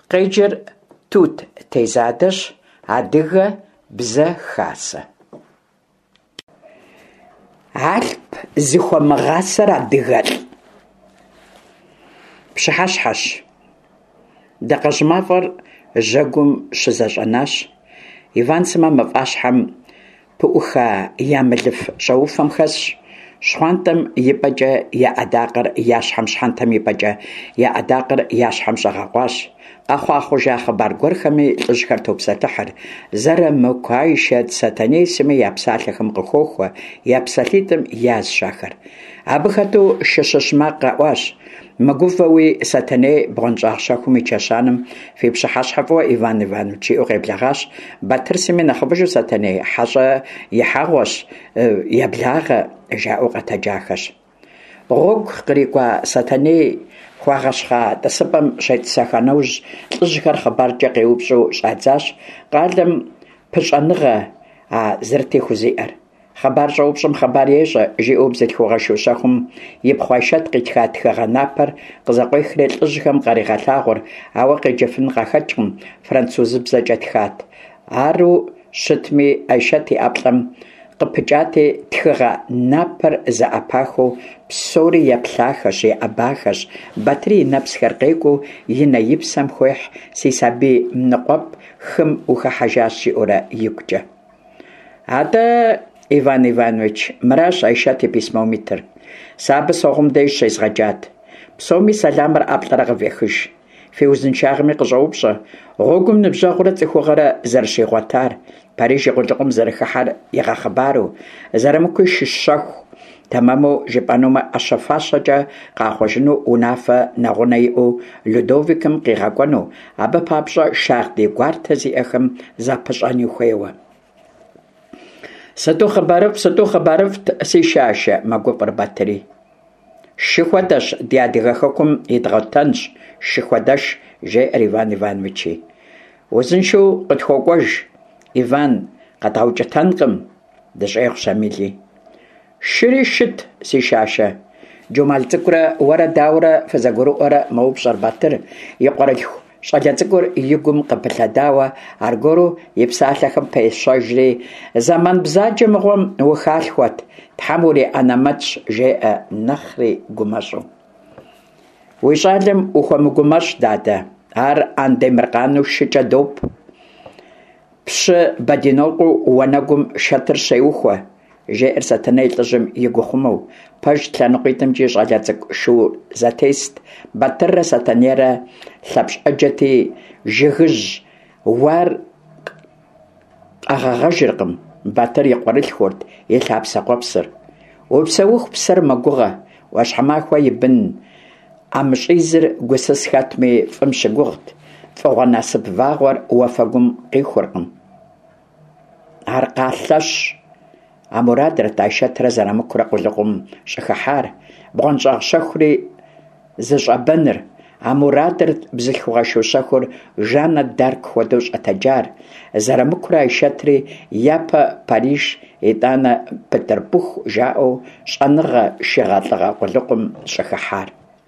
Къеджыр тут тезадэщ, адыгэ бзэ хасэ. Алъп зыхуэмыгъасэр адыгэлӏ. Пщыхьэщхьэщ. Дакъэжь мафӏэр жьэгум щызэщӏэнащ. Иван Сымэ мыфӏащхьэм пыӏуха ямылыф щӏэуфэм хэсщ. Щхъуантӏэм и пӏэкӏэ я ӏэдакъэр я щхьэм щхьэнтэм и пӏэкӏэ я ӏэдакъэр я щхьэм щӏэгъэкъуащ. Къэхъуа-хъужа хъыбар гуэрхэми лӏыжьхэр топсэлъыхьыр. Зэрымыкуаишэт Сатэней Сымэ я псалъэхэм къыхуохуэ, я псалъитӏым яз щахэр. Абы хэту шыщыщ макъ къэӏуащ. Мыгувэуи Сатэней бгъуэнщӏагъ щэхум и чэщанэм «Фи пщыхьэщхьэ фӏыуэ, Иван Иванович», жиӏэу къеблэгъащ. Батыр Сыми нэхъыбыжу Сатэней «Хьэщӏэ и хьэгъуэщ, еблагъэ», жаӏэу къэтэджахэщ. Гъуэгу кърикӏуа Сатэней хуагъэщхъа тӏысыпӏэм щетӏысэха нэужь лӏыжьхэр хъыбаркӏэ къеупщӏу щӏадзащ къалэм пыщӏэныгъэ а зэрытехуэ зиӏэр. Хъыбар щӏэупщӏым хъыбар ещӏэ, жиӏэу бзылъхугъэшэу щэхум и пхъуайшэт къитха тхыгъэ напэр къызэкъуехри лӏыжьхэм къаригъэлъагъуэр, ауэ къеджэфын къахэкӏкъым, французыбзэкӏэ тхат. Ару щытми Айшэт и ӏэплӏэм къыпыкӏати, тхыгъэ напэр зэӏэпахуэу псори еплъахэщ, еӏэбахэщ. Батыр и нэпсхэр къекӏуу и нэ и псэм хуехь «Си сабий ныкъуэп хым ухыхьэжащ» жиӏэурэ игукӏэ. Атӏэ, Иван Иванович, мыращ Айшэт и письмомитыр. Сэ абы согъум деж щезгъэджат. Псоми сэламыр ӏэплӏэрэ къывехыж. Фи узыншагъми къыщӏэупщӏэ. Гъуэгум ныбжьэгъурэ цӏыхугъэрэ зэрыщигъуэтар, Париж и къулыкъум зэрыхыхьэр игъэхъыбару, зэрымыкуи шыщ щэху, тэмэму жыпӏэнумэ ӏэщэфащэкӏэ къахъуэжыну унафэ нэгъунэ иӏэу Людовикым къигъэкӏуэну, абы папщӏэ шагъ ди гуартэ зиӏэхэм запыщӏэн ухуейуэ. «Сыту хъыбарыфӏт, си шашэ», мэгуфӏыр Батыри. «Шы хуэдэщ, ди адыгэ хэкум идгъуэтэнщ, шы хуэдэш», жеӏэр Иван Ивановичи. «Узыншэу къытхуокӏуэж, Иван, къэдгъэукӏытэнкъым», дыщӏегъу Шамили. «Шыри шыт, си шашэ. Джумал цӏыкӏурэ уэрэ дауэрэ фызэгурыӏуэрэ?» мэупщӏэр Батыр, и къуэрылъху щӏалэ цӏыкӏур и гум къыпылъэдауэ, аргуэру и псалъэхэм пещэжри «Зэман бзаджэ мыгъуэм ухалъхуэт, Тхьэм уриӏэнэ мэтщ», жеӏэ нэхъри гумэщӏу. «Уи щӏалэм ухуэмыгумэщ, дадэ. Ар андемыркъанэу шыкӏэ доп. Пщы бадинокъуу уанэгум шэтыр щеухуэ», жеӏэр Сатэней лӏыжьым и гухъумэу. Пэж лъэныкъуитӏымкӏи щӏалэ цӏыкӏу шыу зэтест. Батыррэ Сатэнейрэ лъэпщӏэджэти жыгыжь уар къэгъэгъэжыркъым. Батыр и къуэрылъхурт, и лъапсэ-къуэпсыр. «Упсэуху псэр мэгугъэ, уащхьэмахуэ и бын ӏэмыщӏизыр гусыс хэтми фӏым щыгугът. Фӏыгъуэ насып вагъуэр уафэгум къихуркъым. Ар къалъэщ». А мурадырт Айшэтрэ зэрымыкурэ къулыкъум щӏыхыхьар, бгъуэнщӏагъ щэхури зыщӏэбэныр. А мурадырт бзылъхугъэшэу щэхур Жанна д'Арк хуэдэу щӏэтэджар. Зэрымыкурэ Айшэтри япэ Париж, итӏанэ Петербург жаӏэу щӏэныгъэ шигъэлӏыгъэ къулыкъум щӏыхыхьар.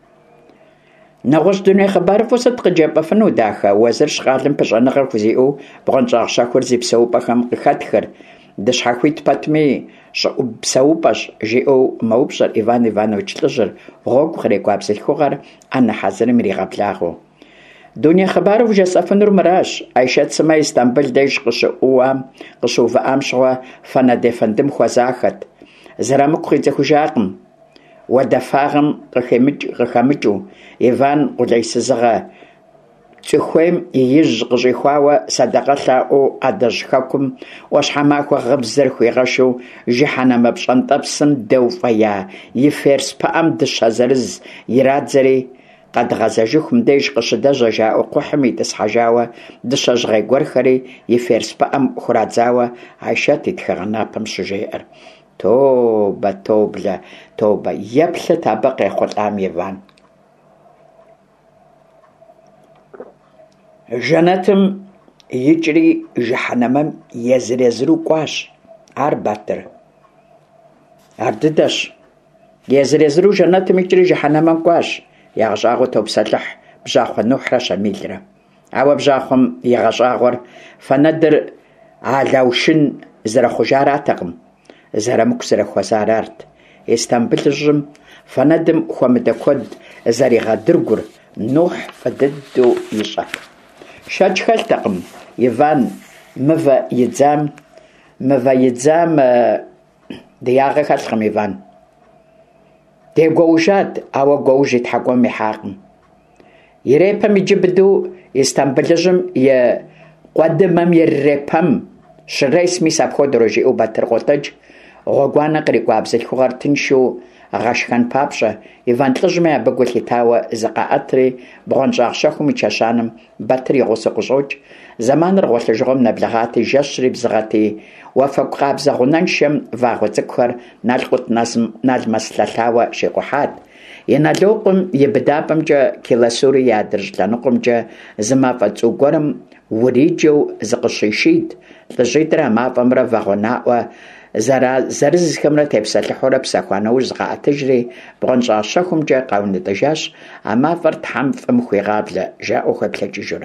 «Нэгъуэщӏ дуней хъыбарыр фӏыуэ сыт къыджепӏэфыну, дахэ?» Уэзыр щӏалэм пыщӏэныгъэр хузиӏэу бгъуэнщӏагъ щэхур зи псэупӏэхэм къыхэтхыр. «Дыщхьэхуит пэтми, псэупӏэщ», жиӏэу мэупщӏэр Иван Иванович лӏыжьыр, гъуэгу кърекӏуа бзылъхугъэр ӏэнэ хьэзырым иригъэблагъэу. «Дуней хъыбарыр ужесӏэфынур мыращ. Айшэт Сымэ Истамбул деж къыщыувыӏам щыгъуэ Фанадефэндым хуэзахэт. Зэрымыкъу къидзэхужакъым. Уадэфагъым къыхэмыкӏыу, Иван къулейсызыгъэ цӏыхуейм и ижь къыщӏихуауэ садэкъэ лъаӏуэу ӏэдэжь хэкум ӏуащхьэмахуэ гъыбзыр хуегъэшэу жыхьэнэмэ пщӏэнтӏэпсым дэуфӏея и ферс пыӏэм дыщэ зырыз ирадзэри къэдгъэзэжыхум деж къыщыдэжьэ жаӏэу кхъухьым итӏысхьэжауэ дыщэ жьгъей гуэрхэри и ферс пыӏэм хурадзауэ Айшэт и тхыгъэ напэм щыжеӏэр. Тобэ, еплъыт абы къехъулӏам Иван. Жэнэтым икӏри жыхьэнэмэм езыр-езыру кӏуащ. Ар Батыр. Ар дыдэщ. Езыр-езыру жэнэтым икӏри жыхьэнэмэм кӏуащ. Ягъэщӏагъуэ топсэлъыхь бжьахъуэ Нухьрэ Шамилрэ. Ауэ бжьахъуэм игъэщӏагъуэр фэнэдыр алаушын зэрыхъужаратэкъым, зэрымыку зэрыхуэзарарт. Истамбылыжьым фэнэдым хуэмыдэ куэд зэригъэдыргур Нухь фӏы дыдэу ищӏэ. Шэч хэлътэкъым Иван мывэ идзам дыягъэ хэлъкъым Иван. Дегуэужат, ауэ гуэуж и тхьэкӏуэм ихьакъым. Ирепэм иджыбыду Истамбылыжьым и къуэдымэм иррепэм щырес мис апхуэдэу жиӏэу Батыр къотӏэкӏ гъуэгуанэ кърикӏуа бзылъхугъэр тыншу гъэшхэн папщӏэ Иван лӏыжьми абы гу лъитауэ зыкъаӏэтри бгъуэнщӏагъ щэхум и чэщанэм Батыр и гъусэ къыщӏокӏ. Зэманыр гъуэлъыжыгъуэм нэблэгъати, жэщри бзыгъэти, уафэгу къабзэ гъунэншэм вагъуэ цӏыкӏухэр налкъут налмэс лъэлъауэ щекъухьат. И налокъум и быдапӏэмкӏэ Киласури и адыржь лъэныкъуэмкӏэ зы мафӏэ цӏу гуэрым уриджэу зыкъыщищийт. ЛӀыжьитӏрэ мафӏэмрэ вагъуэнаӏуэ зырызхэмрэ тепсэлъыхьурэ псэхуа нэужь зыкъаӏэтыжри бгъуэнщӏагъ щэхумкӏэ къаунэтӏыжащ. А мафӏэр Тхьэм фӏым хуегъаблэ жаӏэу хуеплъэкӏыжурэ.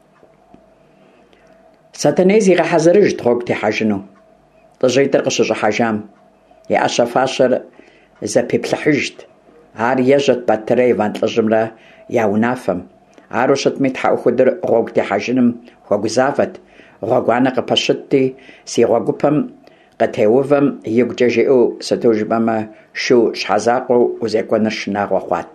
Сатэней зигъэхьэзырыжт гъуэгу техьэжыну. ЛӀыжьитӏыр къыщыщӏыхьэжам и ӏэщэ-фащэр зэпиплъыхьыжт. Ар ежьэт Батыррэ Иван лӏыжьымрэ я унафэм. Ару щытми тхьэӏухудыр гъуэгу техьэжыным хуэгузавэт. Гъуэгуанэ къыпэщытти, си гъуэгупэм къытеувэм игукӏэ жиӏэу сыту жыпӏэмэ шу щхьэзакъуэу узекӏуэныр шынагъуэ хъуат.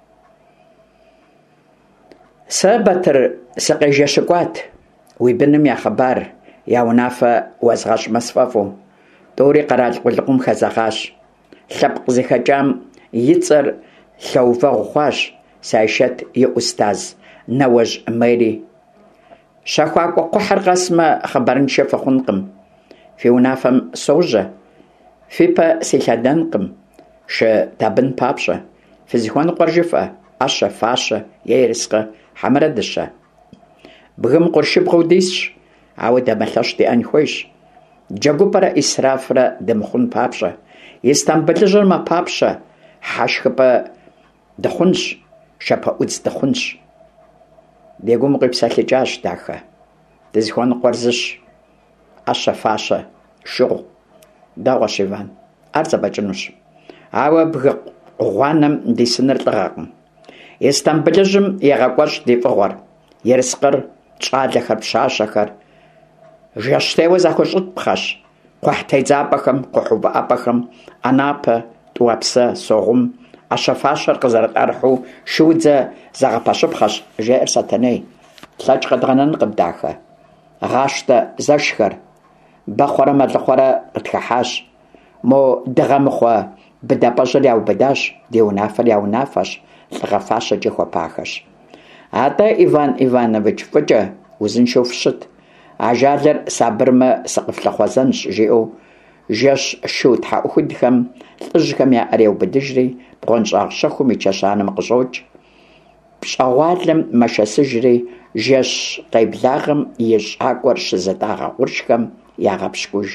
Сэ Батыр сыкъежэщыкӏуат уи быным я хъыбар, я унафэ уэзгъэщӏмэ сфӏэфӏу. Тӏури къэрал къулыкъум хэзэгъащ. Лъэпкъ зэхэкӏам и цӏэр лъэувэгъу хъуащ Сайшэт и устаз Нэуэжь Мэри. Щэхуакӏуэ кхъухьыр къэсмэ хъыбарыншэ фыхъункъым. Фи унафэм сожьэ. Фи пэ силъэдэнкъым. Шы табын папщӏэ. Фызыхуэныкъуэр жыфӏэ, ӏэщэ, фащэ, е ерыскъы, хьэмэрэ дыщэ. Бгым къуршыбгъуэу дисщ, ауэ дамылъэщ диӏэн хуейщ. Джэгупӏэрэ исрафрэ дымыхъун папщӏэ. Истамбылыжьыр мэпапщэ, хьэшхыпӏэ дыхъунщ, шапэӏудз дыхъунщ. Дегум къипсэлъыкӏащ дахэ. Дызыхуэныкъуэр зыщ, ӏэщэ, фащэ, шыгъу. Дэгъуэщ Иван, ар зэфӏэкӏынущ. Ауэ бгы гъуанэм дисыныр лӏыгъэкъым. Истамбылыжьым егъэкӏуэщ ди фӏыгъуэр, ерыскъыр, щӏалэхэр, пщащэхэр. Жэщтеуэ захущӏытпхъэщ кхъухьтедзапӏэхэм, кхъухьувыӏэпӏэхэм, ӏэнапэ, тӏуапсэ, согъум, ӏэщэ-фащэр къызэрытӏэрыхьу шуудзэ загъэпэщыпхъэщ, жеӏэр Сатэней. Лъэкӏ къэдгъэнэнкъым дахэ. Гъащтэ зэшхэр, бэхъуэрэ мэлӏыхъуэрэ къытхыхьащ. Мо дыгъэмыхъуэ быдапӏэщӏыр яубыдащ, ди унафэр я унафэщ, лӏыгъэфащэкӏэ хуэпахэщ. Атӏэ Иван Иванович фӏыкӏэ узыншэу фщыт. Ажалыр сабырмэ сыкъыфлъэхъуэзэнщ жиӏэу жэщ шу тхьэӏухудхэм, лӏыжьхэм яӏэр еубыдыжри бгъуэнщӏагъ щэхум и чэщанэм къыщӏокӏ. Пщӏэгъуалэм мэшэсыжри жэщ къеблагъым и щӏакӏуэр щызэтӏагъэ къуршхэм ягъэпщкӏуж.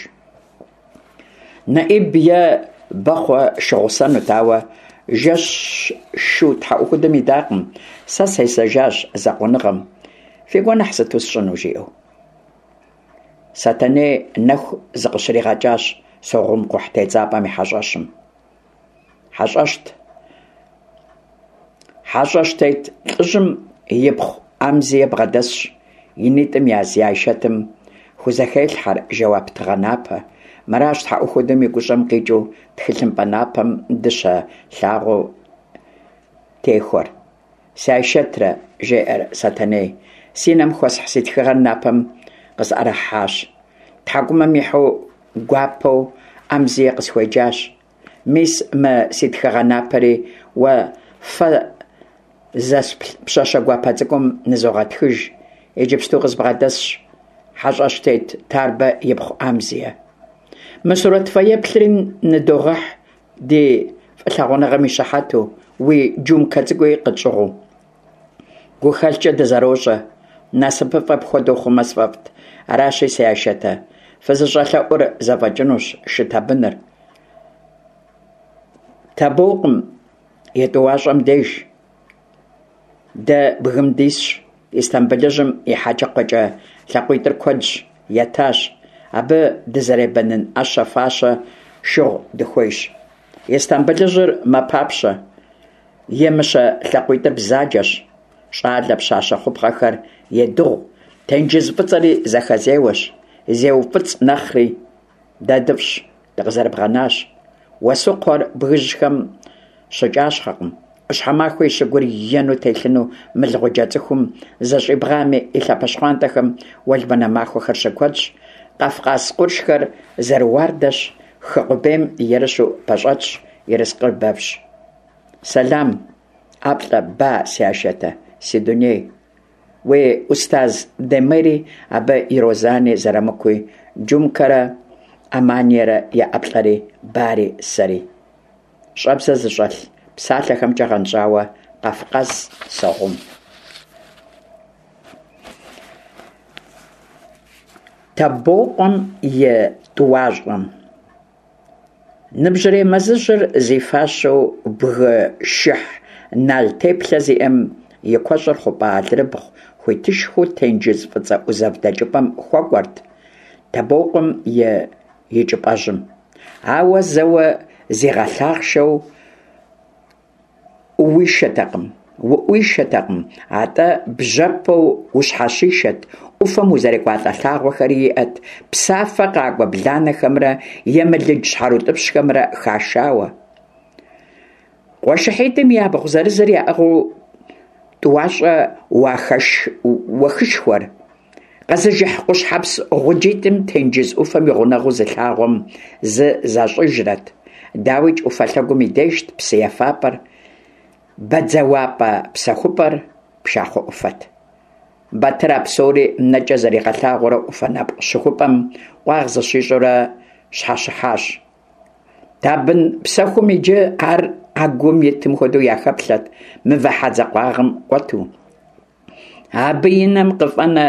Нэӏиб е бэхъуэ щыгъусэнут, ауэ жэщ шу тхьэӏухудэм идакъым. Сэ сесэжащ зэкъуэныгъэм. Фи гуэ нэхъ сыту сщӏыну жиӏэу. Сатэней нэху зыкъыщригъэкӏащ согъум кхъухьтедзапӏэм и хьэщӏэщым. Хьэщӏэщтет лӏыжьым ипхъу ӏэмзи ебгъэдэсщ. И нитӏым яз я ишэтым хузэхелъхьэр жэуап тыгъэнапэ. Мэращ тхьэӏухудым и гущӏэм къикӏыу тхылъымпӏэ напэм дыщэ лъагъуэу техуэр. Си Айшэтрэ, жеӏэр Сатэней, си нэм хуэсхь си тхыгъэр напэм къысӏэрыхьащ. Тхьэкӏумэм ихьу гуапэу ӏэмзи къысхуеджащ. Мис мы си тхыгъэ напэри уэ фэ зэс пщэщэ гуапэ цӏыкӏум нызогъэтхыж. Иджыпсту къызбгъэдэсщ. Хьэщӏэщтет тарбэ ипхъу ӏэмзие. Мы сурэт фэеплъри ныдогъыхь ди фӏылъагъуныгъэм и щыхьэту, уи джумка цӏыкӏуи къытщӏыгъуу. Гухэлъкӏэ дызэрощӏэ. Насыпыфӏэ пхуэдэу хъумэ сфӏэфӏт. Аращи, си Айшэтэ, фызыщӏэлъэӏур зэфӏэкӏынущ шытабыныр. Табукъым и тӏууащӏэм деж. Дэ бгым дисщ. Истамбылыжым и хьэкӀэкхъуэкӀэ лъакъуитӀыр куэдщ, етащ. Абы дызэребэнын Ӏэщэ фащэ шыгъу дыхуейщ. Истамбылыжьыр мэпапщэ, емыщэ лъакъуитӀыр бзаджэщ. ЩӀалэ пщащэ хъупхъэхэр едыгъу, тенджыз фӀыцӀэри зэхэзеуэщ. ЗеуфӀыцӀ нэхъри дэдыфӀщ, дыкъызэрыбгъэнащ. Уэсыкхъуэр бгыжьхэм щыкӀащхъэкъым. Щхьэмахуэ щыгур ену телъыну мылгъуджэ цӀыхум зэщӀибгъами и лъэпощхъуантӀэхэм уэлбанэ махуэхэр щыкуэдщ. Кавказ къуршхэр зэрыуардэщ, хы къубейм ерыщу пэщӀэтщ, ерыскъыр бэвщ. Сэлам, ӀэплӀэ ба си Ашэтэ, си дуней. Уи Устаз Демири абы ирозани зэрымыкуи Джумкэрэ, Аманиерэ я ӀэплӀэри бари сэри. Щӏэбзэ зыщӏэлъ псалъэхэмкӏэ гъэнщӏауэ Кавказ согъум. Табокъуэм и тӏуащӏэм ныбжьырей мэзыжьыр зи фащэу бгы шыхь нал теплъэ зиӏэм и куэщӏыр хъупӏэ алырыбгъу хуитышхыу тенджыз фӏыцӏэ ӏузэв дэкӏыпӏэм хуэкӏуэрт Табокъуэм и кӏыпӏэжьым. Ауэ зэуэ зигъэлъахъшэу уишэтэкъым, атӏэ бжьэпэу ущхьэщишэт, ӏуфэм узэрекӏуалӏэ лъагъуэхэри иӏэт, псафэ къакӏуэ бланэхэмрэ емылыдж щхьэрутӏыпщхэмрэ хашауэ. Къуэшыхьитӏым и абгъу зырызыр яӏыгъыу тӏуащӏэ уахышхуэр, къэзыжыхь къущхьэпс гъуджитӏым тенджыз ӏуфэм и гъунэгъуу зылъагъуэм зы защӏыжрэт. Дауичӏ ӏуфэ лъэгум и дежт псы ефапӏэр, бадзэуапӏэ псэхупӏэр пшахъуэ ӏуфэт. Батыр а псори нэкӏэ зэригъэлъагъуэрэ ӏуфэ нэпкъ щыхупӏэм къуагъ зыщищӏурэ щхьэщыхьащ. Табын псэхум иджы ар агум итым хуэдэу яхэплъэт, мывэ хьэдзэ къуагъым кӏуэту. Абы и нэм къыфӏэнэ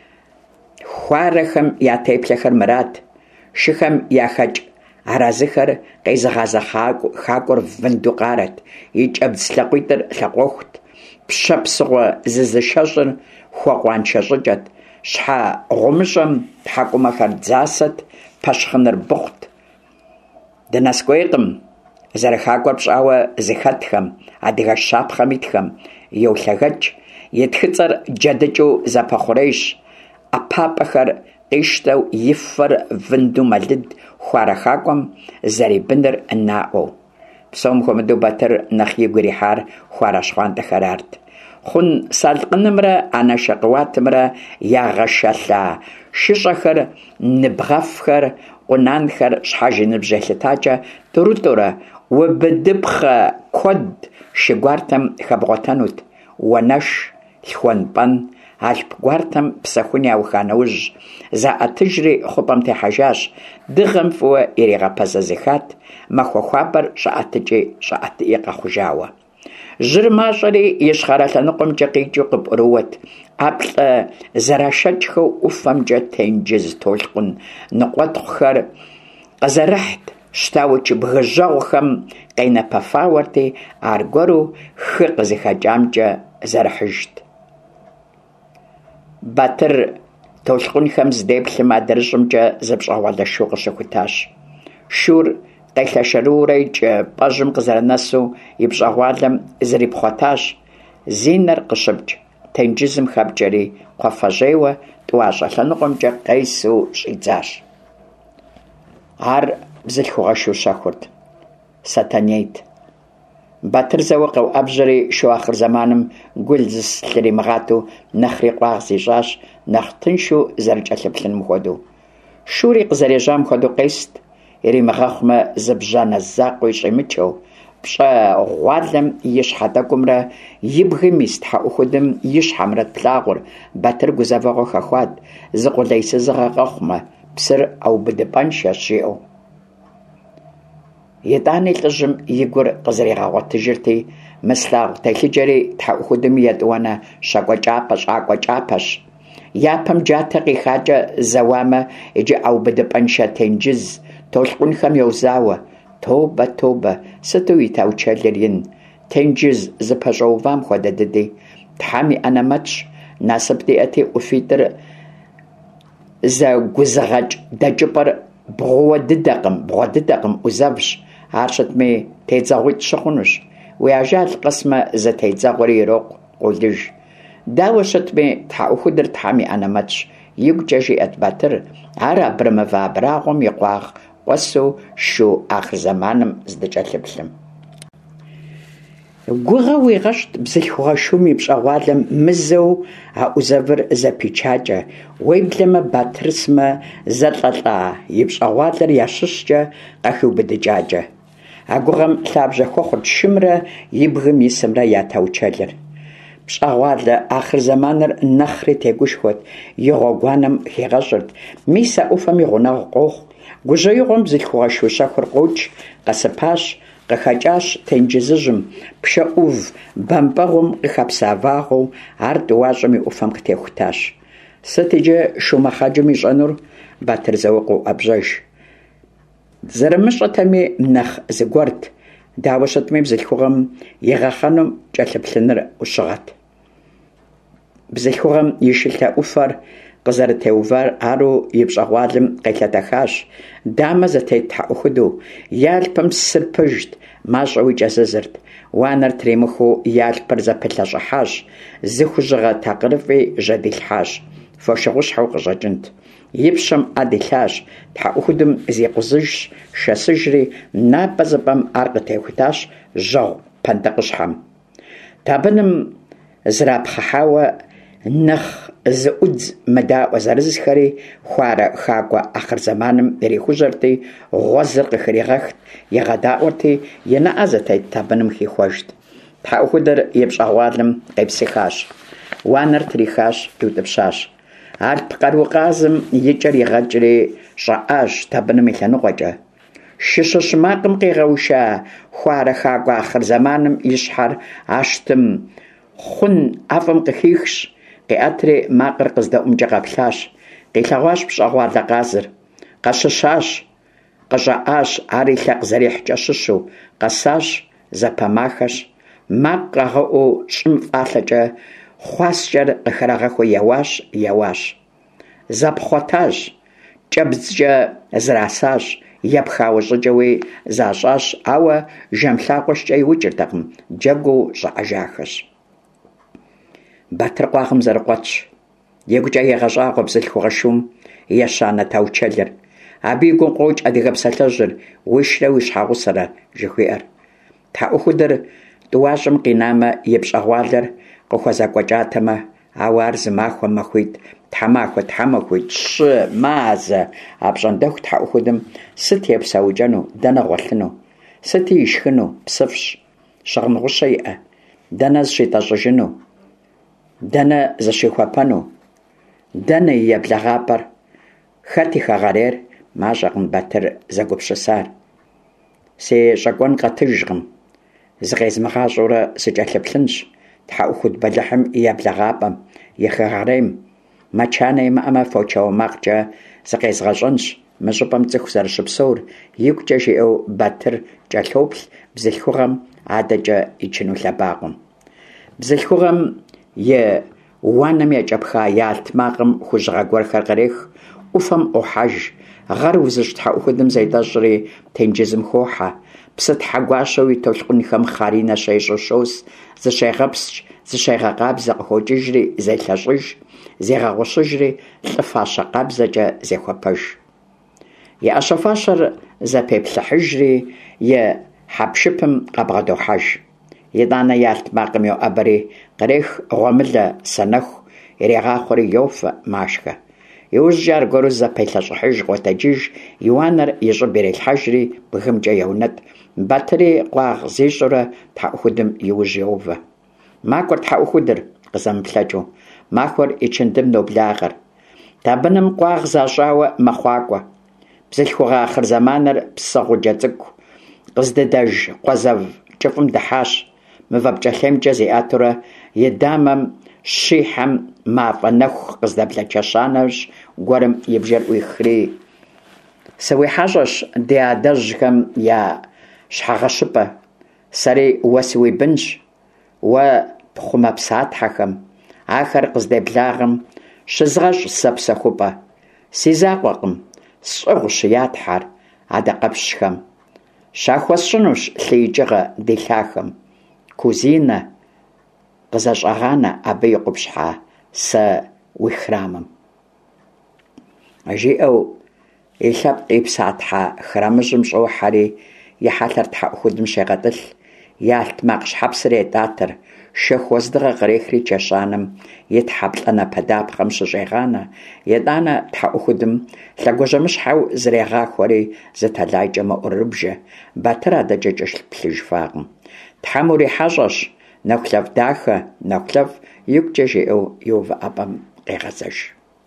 хуарэхэм я теплъэхэр мырат. Шыхэм яхэкӏ арэзыхэр къезыгъазэ хакӏуэр вынду къарэт, и кӏэбдз лъакъуитӏыр лъакъуэхут. Пщэ псыгъуэ зызыщэщӏыр хуэкъуаншэ щӏыкӏэт. Щхьэ гъумыщӏэм тхьэкӏумэхэр дзасэт, пэщхъыныр быхъут. Дынаскӏуейкъым зэрыхакӏуэр пщӏауэ зыхэтхэм, адыгэ щапхъэмитхэм йолъэгэкӏ, и тхыцӏэр джэдыкӏыу зэпэхъурейщ. ӏэпапӏэхэр къищтэу и фэр вынду мэлыд хуарэхакӏуэм зэрибыныр наӏуэу. Псом хуэмыдэу Батыр нэхъ игу ирихьар хуарэ щхъуантӏэхэрарт. Хъун салкъынымрэ ӏэнэшэ къыуатымрэ ягъэшэлъа шыщӏэхэр, ныбгъэфхэр, къунанхэр щхьэж и ныбжь елъытакӏэ тӏурытӏурэ убыдыпхъэ куэд шыгуартэм хэбгъуэтэнут. Уанэш, лъхуэнпӏэн, алъп гуартэм псэхун яуха нэужь заӏэтыжри хъупӏэм техьэжащ. Дыгъэм фӏыуэ иригъэпэзэзыхат, махуэ хуабэр щӏыӏэтыӏи къэхъужауэ. Жьыр мащӏэри ищхъэрэ лъэныкъуэмкӏэ къикӏыу къыпӏурыуэт. ӏэплӏэ зэрашэкӏхэу ӏуфэмкӏэ тенджыз толъкъун ныкъуэтхъухэр къызэрыхьт, щтауэ бгыжьэгъухэм къенэпэфауэрти, аргуэру хы къызыхэкӏамкӏэ зэрыхьыжт. Батыр толъкъунхэм здеплъым адырыщӏымкӏэ зыпщӏэгъуэлъэшу къыщыхутащ. Шур къелъэшэрыурэ икӏ пӏэжьым къызэрынэсу и пщӏэгъуалэм зырипхъуэтащ. Зи нэр къыщыпкӏ, тенджызым хэпкӏэри кхъуафэжьейуэ тӏуащӏэ лъэныкъуэмкӏэ къесу щӏидзащ. Ар бзылъхугъэшу щэхурт, сатанейт. Батыр зэуэ къэуӏэбжьэри шо ахъырзэманым гулзыс лъыримыгъату нэхъри къуагъ зищӏащ, нэхъ тыншу зэрыкӏэлъыплъыным хуэдэу. Шури къызэрежьам хуэдэу къест, иримыгъэхъумэ зыбжьанэ закъуи щӏимычэу, пщӏэ гъуалэм и щхьэ тӏэкӏумрэ и бгым ис тхьэӏухудым и щхьэмрэ плъагъур Батыр гузэвэгъуэ хэхуат, зы къулей сызыгъэ къэхъумэ, псыр ӏэубыдыпӏэншэщ жиӏэу. ИтӀани лӏыжьым и гур къызэригъэгъуэтыжырти, мыслъагъу телъыджэри тхьэӏухудым етӏуанэ щакӏуэ кӏапэщ. Япэм джатэ къихакӏэ зэуамэ, иджы ӏэубыдыпӏэншэ тенджыз толъкъунхэм йозауэ. Тобэ, сыту итау чэлыр ин. Тенджыз зыпэщӏэувам хуэдэ дыди. Тхьэм и ӏэнэмэтщ, насып диӏэти ӏуфитӏыр зэгузыгъэкӏ дэкӏыпӏэр бгъуэ дыдэкъым, ӏузэвщ. Ар щытми тедзэгъуитӏ щыхъунущ. Уи ажал къэсмэ зэтедзэгъуэри ирокъу, къолыж. Дауэ щытми тхьэӏухудыр Тхьэм и ӏэнэмэтщ. Игукӏэ жиӏэт Батыр, ар абрэмывэ абрагъуэм и къуагъ къуэсу шу ахъырзэманым здыкӏэлъыплъым. Гугъэ уигъэщӏт бзылъхугъэ шум и пщӏэгъуалэм мызэу а ӏузэвыр зэпичакӏэ, уеблэмэ Батырсмэ зэлӏэлӏа и пщӏэгъуалэр ящыщкӏэ къыхиубыдыкӏакӏэ. А гугъэм лъабжьэ хуэхъурт шымрэ и бгым исымрэ я таучэлыр. Пщӏэгъуалэ ахъырзэманыр нэхъри тегушхуэт, и гъуэгуанэм хегъэщӏырт. Мис а ӏуфэм и гъунэгъу къохъу. Гужьеигъуэм бзылъхугъэ шу щэхур къокӏ, къэсыпащ, къыхэкӏащ тенджызыжьым, пшэӏув бампӏэгъум къыхэпса вагъуэу, ар тӏууащӏэм и ӏуфэм къытехутащ. Сыт иджы шумэхъэджым ищӏэнур? Батыр зэуэ къоӏэбжьэж. Зэрымыщӏэтэми нэхъ зыгуэрт. Дауэ щытми бзылъхугъэм игъэхъэнум кӏэлъыплъыныр ӏущыгъэт. Бзылъхугъэм и шылъэ ӏуфэр къызэрытеувар ару и пщӏэгъуалым къелъэтэхащ. Дамэ зэтет тхьэӏухуду, и алъпым сыр пыжт, мащӏэуи кӏэзызырт. Уанэр тремыхуу и алъпыр зэпылъэщӏыхьащ. Зы хужьыгъэ такъырыфӏи жьэдилъхьащ. Фошыгъущхьэу къыщӏэкӏынт. И пщэм ӏэ дилъащ. Тхьэӏухудым зекъузыжщ, шэсыжри, напӏэ-зыпӏэм ар къытехутащ жьэгъу пэнтыкъыщхьэм. Табыным зрапхъыхьауэ нэхъ зыӏудз мыдаӏуэ зырызхэри хуарэ хакӏуэ ахъырзэманым ирихужьэрти, гъуэзыр къыхригъэхт, егъэдаӏуэрти, и нэӏэ зэтет табыным хихуэжт. Тхьэӏухудыр и пщӏэгъуалым къепсыхащ. Уанэр трихащ, иутӏыпщащ. Алъп къару къазым и кӏэр игъэкӏри щӏэӏащ табыным и лъэныкъуэкӏэ. Шыщыщ макъым къегъэуша хуарэ хакӏуэ ахъырзэманым и щхьэр аштым хъун ӏэфӏым къыхихщ. Къиӏэтри макъыр къыздэӏумкӏэ къэплъащ. Къилъэгъуащ пщӏэгъуалэ къазыр. Къэщыщащ, къыщӏэӏащ ар и лъэкъ зэрихькӏэ щыщу. Къэсащ, зэпэмахэщ. Макъ къэгъэӏуу щӏым фӏалъэкӏэ хъуаскӏэр къыхэрагъэхуэ еуащ. Зэпхъуэтащ, кӏэбдзкӏэ зрасащ, епхауэ щӏыкӏэуи защӏащ, ауэ жэмлъакъуэшкӏэ иукӏыртэкъым, джэгуу щӏыӏэжахэщ. Батыр къуагъым зэрыкъуэтщ. Егукӏэ егъэщӏагъуэ бзылъхугъэ шум ещанэ таучэлыр. Абы и гум къокӏ адыгэ псалъэжьыр, уишрэ уи щхьэгъусэрэ жыхуиӏэр. Тхьэӏухудыр тӏууащӏэм къинамэ и пщӏэгъуалэр къыхуэзэкӏуэкӏатэмэ, ауэ ар зы махуэ мэхъуитӏ, тхьэмахуэт, щӏы, мазэ. Апщӏондэху тхьэӏухудым сыт епсэукӏэну, дэнэ гъуэлъыну? Сыти ишхыну? Псыфщ. Щыгъын-гъущэ иӏэ. Дэнэ зыщитӏэщӏыжыну? Дэнэ зыщихуэпэну? Дэнэ и еблагъапӏэр? Хэт и хэгъэрейр? Мащӏэкъым Батыр зэгупщысар. Си щӏэкӏуэн къэтыжкъым. Зыкъезмыгъащӏэурэ сыкӏэлъыплъынщ тхьэӏухуд бэлыхьым и еблагъапӏэм, и хэгъэрейм. Мачанэ имыӏэмэ фочауэ макъкӏэ зыкъезгъэщӏэнщ. Мы щӏыпӏэм цӏыху зэрыщыпсэур игукӏэ жиӏэу Батыр кӏэлъоплъ бзылъхугъэм адэкӏэ ичыну лъэбакъуэм. Бзылъхугъэм и уанэм якӏэпха и алъ макъым хужьыгъэ гуэрхэр кърех, ӏуфэм ӏухьэж. Гъэр узыщ тхьэӏухудым зетӏэщӏри тенджызым хохьэ. Псы тхьэгуащэу и толъкъунхэм хъаринэ щещӏу щос, зыщегъэпскӏ, зыщегъэкъабзэ къыхокӏыжри зелъэщӏыж, зегъэгъущыжри лӏы фащэ къабзэкӏэ зехуэпэж. И ӏэщэфащэр зэпеплъыхьыжри и хьэпшыпым къэбгъэдохьэж. Итӏанэ ялъ макъым йоӏэбэри кърех гъуэмылэ, санэху, ирегъахъуэри йофэ, машхэ. Иужькӏэ аргуэру зэпелъэщӏыхьыж, къуэтэджыж, и уанэр и щӏыб ирилъхьэжри бгымкӏэ еунэт. Батыри къуагъ зищӏурэ тхьэӏухудым иужь йоувэ. Махуэр тхьэӏухудыр къызэмыплъэкӏыу, махуэр и чындым ноблагъэр. Табыным къуагъ защӏауэ мэхъуакӏуэ. Бзылъхугъэ ахъырзэманыр псэгъуджэ цӏыкӏу. Къыздыдэж къуэзэв кӏыфӏым дыхьащ. Мывэпкӏэлъеймкӏэ зиӏэтурэ и дамэм щихьэм мафӏэ нэху къыздэблэчэщанэщ, гуэрым и бжэр ӏуихри. Сыуихьэщӏэщ ди адэжьхэм я щхьэгъэщыпӏэ. Сэри уэ сыуибынщ, уэ пхъумэпсатхьэхэм, ахэр къыздеблагъым щызгъэщӏ сэ псэхупӏэ. Си закъуэкъым, сщӏыгъу щыятхьэр адэкъэпщхэм. Щахуэсщӏынущ лъы икӏыгъэ ди лъахэм. Кузинэ къызэщӏэгъанэ абы и къупщхьэ сэ уи храмым. Жиӏэу и лъэпкъ и псатхьэ храмыжьым щӏыухьэри и хьэлъэр тхьэӏухудым щегъэтӏылъ, ялът макъ щхьэпсыр етӏатэр, шэх уэздыгъэ кърехри чэщанэм и тхьэплӏэнэ пэдапхъэм щыщӏегъанэ, етӏанэ тхьэӏухудым лъэгужьэмыщхьэу зрегъахуэри зы тэлайкӏэ мэӏурыбжэ. Батыр адэкӏэ кӏэлъыплъыжыфакъым. Тхьэм урихьэщӏэщ, нэхулъэфӏ дахэ, нэхулъэфӏ игукӏэ жиӏэу и увыӏэпӏэм къегъэзэж.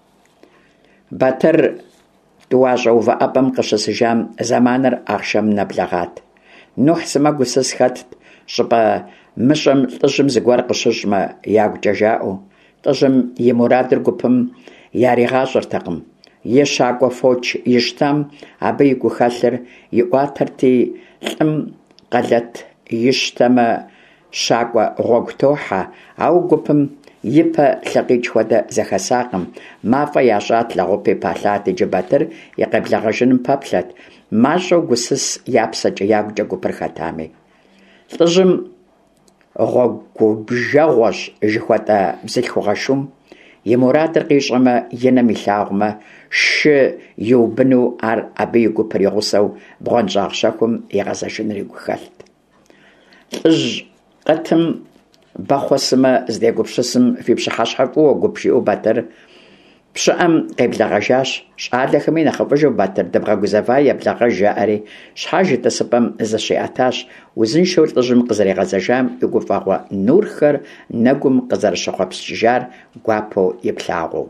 Батыр тӏуащӏэ увыӏэпӏэм къыщысыжам зэманыр ахъшэм нэблэгъат. Нухь сымэ гусыс хэтт, щӏыпӏэ мыщӏэм лӏыжьым зыгуэр къыщыщӏмэ ягукӏэ жаӏэу. ЛӀыжьым и мурадыр гупым яригъащӏэртэкъым. И щакӏуэ фоч ищтам абы и гу хэлъыр и ӏуатэрти, лӀым къэлэт ищтэмэ щакӏуэ гъуэгу тохьэ, ауэ гупым ипэ лъакъикӏ хуэдэ зэхэсакъым. Мафӏэ ящӏат, лэгъупи палъат, иджы Батыр и къеблэгъэжыным пэплъэт, мащӏэу гусыс я псэкӏэ ягукӏэ гупыр хэтами. ЛӀыжьым гъуэгубжэгъуэщ жыхуэтӏэ бзылъхугъэ шум. И мурадыр къищӏэмэ, и нэм илъагъумэ, шы иубыну ар абы и гупыр и гъусэу бгъуэнщӏагъ щэхум егъэзэжыныр игу хэлът. ЛӀыжь къэтым бэхъуэ сымэ здегупщысым фи пщыхьэщхьэ фӀыуэ гуп жиӏэу Батыр пщыӏэм къеблэгъэжащ. ЩӀалэхэми нэхъыфӀыжу Батыр дыбгъэгузэва еблэгъэж жаӏэри, щхьэж итӏысыпӏэм зыщиӏэтащ. Узыншэу лӀыжьым къызэригъэзэжам и гуфӀэгъуэ нурхэр нэгум къызэрыщыхъуэпскӀыжар гуапэу иплъагъуу.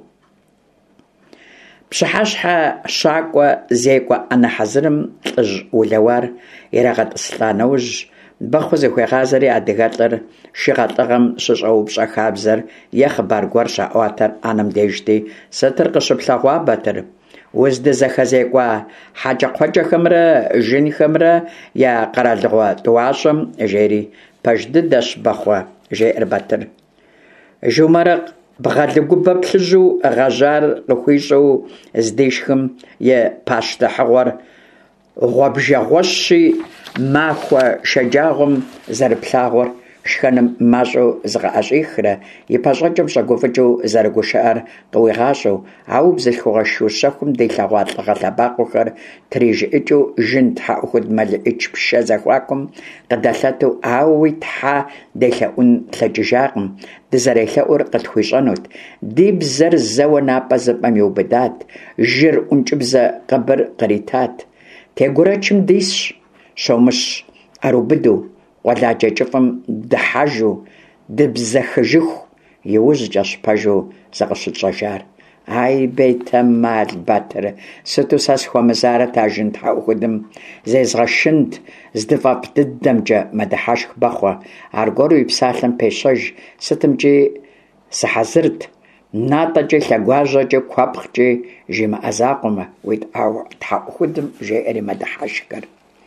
Пщыхьэщхьэ щакӏуэ зекӏуэ ӏэнэ хьэзырым лӀыжь улэуар ирагъэтӀысылӏа нэужь, бэхъуу зыхуегъазэри адыгэ лӀыр шигъэлӀыгъэм щыщӏэупщӏэ хабзэр е хъыбар гуэр щаӏуатэр ӏэнэм дежти, сытыр къыщыплъэгъуа Батыр. Уздызэхэзекӏуа хьэкӏэкхъуэкӏэхэмрэ жынхэмрэ я къэралыгъуэ тӏуащӏэм жери пэж дыдэщ бэхъуэ, жеӏэр Батыр. Жумэрыкъ бгъэлыгубэ плъыжьу гъэжьар къыхуищӏэу здешхым и пащтыхьыгъуэр гъуэбжэгъуэщи, махуэ шэджагъуэм зэрыплъагъуэр шхэным мащӏэу зыгъэӏэщӏихрэ, и пэщӏэкӏым щӏэгуфӏыкӏыу зэрыгушыӏэр къыуигъащӏэу, ауэ бзылъхугъэ шу щэхум делъэгъуа лӏыгъэ лъэбакъуэхэр трижыӏыкӏыу жын тхьэӏухуд мэлыӏыкӏ пшэ зэхуакум къыдэлъэту, ауи тхьэ делъэӏун лъэкӏыжакъым, дызэрелъэӏур къытхуищӏэнут. Ди бзэр зэуэ напӏэ зыпӏэм иубыдат, жыр ӏункӏыбзэ къыбыр къритат. Тегурэчым дисщ, щомыщ ӏэрыубыду, къуэладжэ кӏыфӏым дыхьэжу, дыбзэхыжыху, иужькӏэщ пэжу зыкъыщытщӏэжар. Ай, бейтэмал Батыр, сыту сэ схуэмызарэт а жын тхьэӏухудым. Зезгъэшынт, здыфӏэфӏ дыдэмкӏэ мэдыхьэшх бэхъуэ, аргуэру и псалъэм пещэж, сытымкӏи сыхьэзырт, натӏэкӏи лъэгуажьэкӏи куэпхъкӏи жимыӏэ закъуэмэ уи тхьэӏухудым, жеӏэри мэдыхьэшхэр.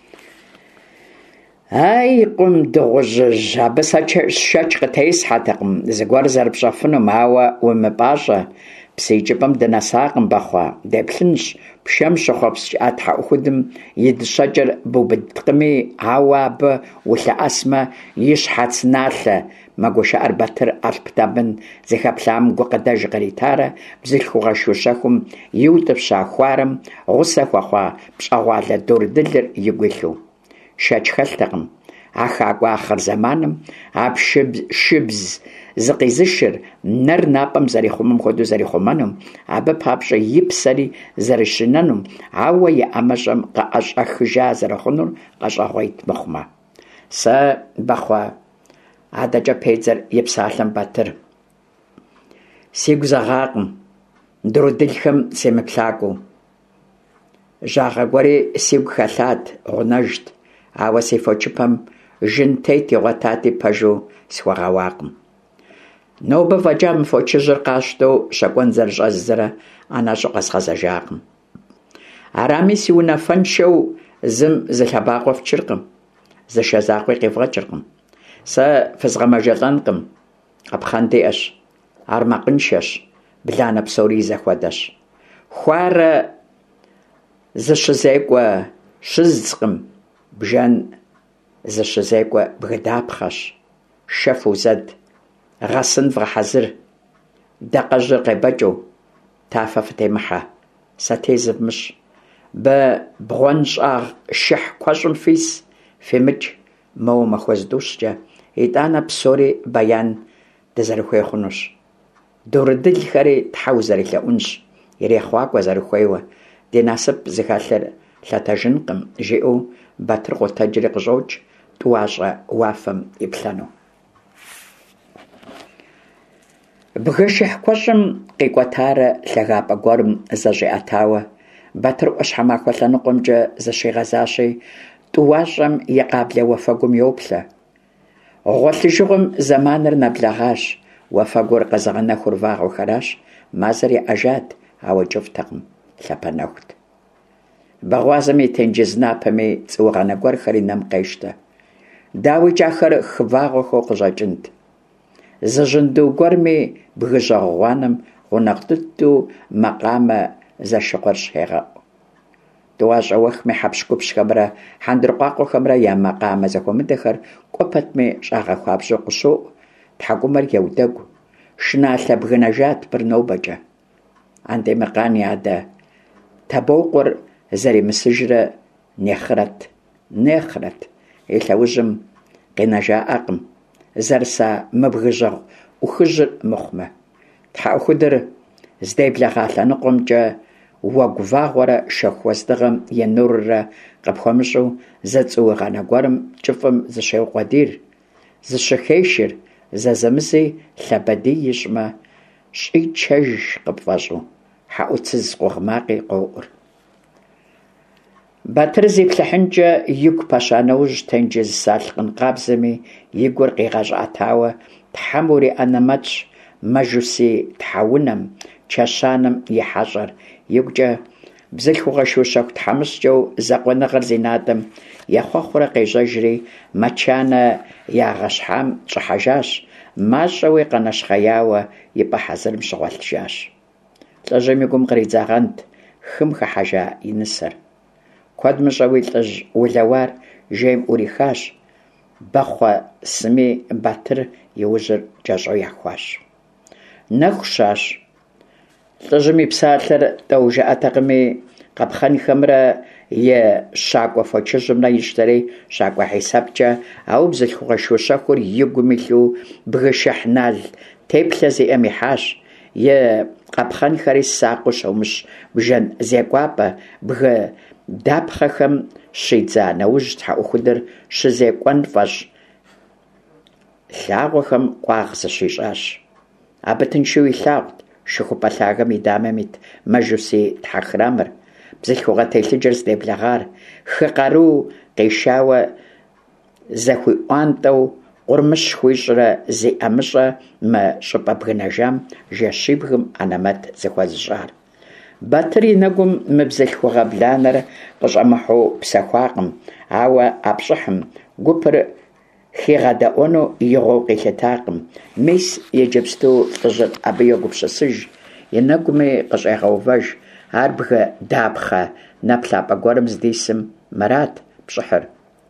Ай, къум дыгъужьыжь, абы сэ шэч къытесхьэтэкъым, зыгуэр зэрыпщӏэфынум, ауэ умыпӏащӏэ. Псейкӏыпӏэм дынэсакъым бэхъуэ, деплъынщ, пшэм щыхъуэпс щыӏэ тхьэӏухудым и дыщэкӏыр бубыдкъыми, ауэ абы улъэӏэсмэ, и щхьэц налъэ. Мэгушыӏэр Батыр ӏэлъ-птэмын зыхэплъам гукъыдэж къритарэ, бзылъхугъэ шу щэхум иутӏыф щахуарэм гъусэ хуэхъуа пщӏэгъуалэ дурдылыр игу илъу. Шэч хэлътэкъым. А хакӏуэ ахъыр зэманым а шыбз зыкъизышыр нэр напӏэм зэрихъумэм хуэдэу зэрихъумэнум, абы папщӏэ и псэри зэрыщынэнум, ауэ и ӏэмэщӏэм къыӏэщӏэхыжа зэрыхъунур къэщӏэгъуейт мыхъумэ. Сэ бэхъуэ адэкӏэ педзэр и псалъэм Батыр. Сигу зэгъакъым, дурдылхэм семыплъакӏуэу. Жагъэ гуэри сигу хэлъат, гъунэжт, ауэ си фочыпэм жын тет игъуэтати пэжу схуэгъэуакъым. Нобэ фӏэкӏа мы фочыжьыр къащтэу щэкӏуэн зэрыщӏэздзэрэ ӏэнэщӏу къэзгъэзэжакъым. Арами си унафэншэу зым зылъэбакъуэ фчыркъым, зыше закъуи къивгъэкӏыркъым. Сэ фызгъэмэжэлӏэнкъым, къэпхъэн диӏэщ. ар макъыншэщ, бланэ псори зэхуэдэщ. Хуарэ зыщызекӀуэ щызкъым, бжэн зыщызекӀуэ бгыдапхъэщ. Шэф узэд, гъэсын вгъэхьэзыр, дакъэжьыр къебэкӀыу, тафэ фытемыхьэ, сатезы фымыщ, бгъуэн щӀагъ шыхь куэщӀым фис фемыкӀ, моуэ махуэзэдущкӀэ, итӀанэ псори бэян дызэрыхуей хъунущ. Дурыдылхэри Тхьэ узэрилъэӀунщ, ирехъуакӀуэ зэрыхуейуэ, ди насып зыхэлъыр лъэтэжынкъым, жиӀэу Батыр къотэджри къыщӀокӀ тӀуащӀэ уафэм иплъэну. Бгышыхь куэщӀым къикӀуэтарэ лъагапӀэ гуэрым зэщӀиӀэтауэ, Батыр Ӏуащхьэмахуэ лъэныкъуэмкӀэ зыщигъэзащи, тӀуащӀэм и къаблэ уафэгум йоплъэ. Гъуэлъыжыгъуэм зэманыр нэблэгъащ, уафэгур къэзыгъэнэхур вагъуэхэращ, мазэр иӀэжат, ауэ кӀыфӀтэкъым, лъапэнэхут. Бэгъуазэм и тенджыз напэми цӀыугъанэ гуэрхэри нэм къештэ. ДауикӀ ахэр хы вагъуэхэу къыщӀэкӀынт. Зыжьынду гуэрми бгыжьэгъу гъуанэм гъунэгъу дыдэу макъамэ зэшыгъуэр щхегъэӀу. Тӏуащӏэ уэхми хьэпщхупщхэмрэ хьэндыркъуакъуэхэмрэ я макъамэ зэхуэмыдэхэр кӏуэ пэтми щӏагъэхуабжьэу къыщоӏу, тхьэкӏумэр еудэгу, шыналъэ бгынэжат бырнобэкӏэ. Антемыркъан и адэ Табокъур зэримысыжрэ нехъырэт, и лъэужьым къинэжаӏэкъым, зэрыса мыбгыжьэгъу ӏухыжьыр мыхъумэ. Тхьэӏухудыр здеблэгъа лъэныкъуэмкӏэ уэгу вагъуэрэ шэху уэздыгъэм и нуррэ къыпхуэмыщӏу зэцӏыугъанэ гуэрым кӏыфӏым зыщеукъуэдийр, зыщыхешыр, зэзэмызи лъэбэдий ищӏмэ, щӏий чэж къыпфӏэщӏу, хьэӏуцыз къугъ-макъи къоӏур. Батыр зиплъыхьынкӏэ игу пэща нэужь тенджыз салъ къабзэми и гур къигъэщӏатауэ Тхьэм уриӏэ нэмэтщ мэжуси тхьэунэм, чэщанэм и хьэщӏэр, игукӏэ бзылъхугъэ шыущэху тхьэмыщкӏэу зэкъуэныгъэр зи надэм ехъуэхъуурэ къещӏэжри мачанэ ягъэщхьам щӏыхьэжащ, мащӏэуи къэнэщхъеяуэ и пӏэ хьэзырым щыгъуэлъыжащ. Лӏыжьым и гум къридзагъэнт хым хыхьэжа и нысэр. Куэд мыщӏэуи лӏыжь улэуар жейм ӏурихащ, бэхъуэ сыми Батыр и ужьыр кӏэщӏэу яхуащ. Нэху щащ. Лӏыжьым и псалъэр тӏэужыӏэтэкъыми, къапхъэнхэмрэ е щакӏуэ фочыжьымрэ ищтэри щакӏуэ хьисэпкӏэ, ауэ бзылъхугъэ шыущэхур игум илъу бгышыхь нал теплъэ зиӏэм ихьащ, е къапхъэнхэри сакъыу щаумыщ бжэн зекӏуапӏэ, бгы дапхъэхэм щидза нэужь тхьэӏухудыр щызекӏуэн фӏэщ, лъагъуэхэм къуагъ зыщищӏащ. Абы тыншыу илъагъут шыхупӏэ лъагэм и дамэм ит мэжуси тхьэхрамыр, бзылъхугъэ телъыджэр здеблэгъар, хы къару къишауэ зэхуиӏуантӏэу къурмыщ хуищӏрэ зиӏэмыщӏэ мы щӏыпӏэ бгынэжам жэщибгым анэмэт зыхуэзыщӏар. Батыр и нэгум мы бзылъхугъэ бланэр къыщӏэмыхьу псэхуакъым, ауэ ӏэпщӏыхьым гупыр хигъэдэӏуэну игъуэу къилъытакъым. Мис иджыпсту лӏыжьыр абы йогупщысыж, и нэгуми къыщӏегъэувэж, ар бгы дапхъэ нэплъапӏэ гуэрым здисым мэрат пщӏыхьыр.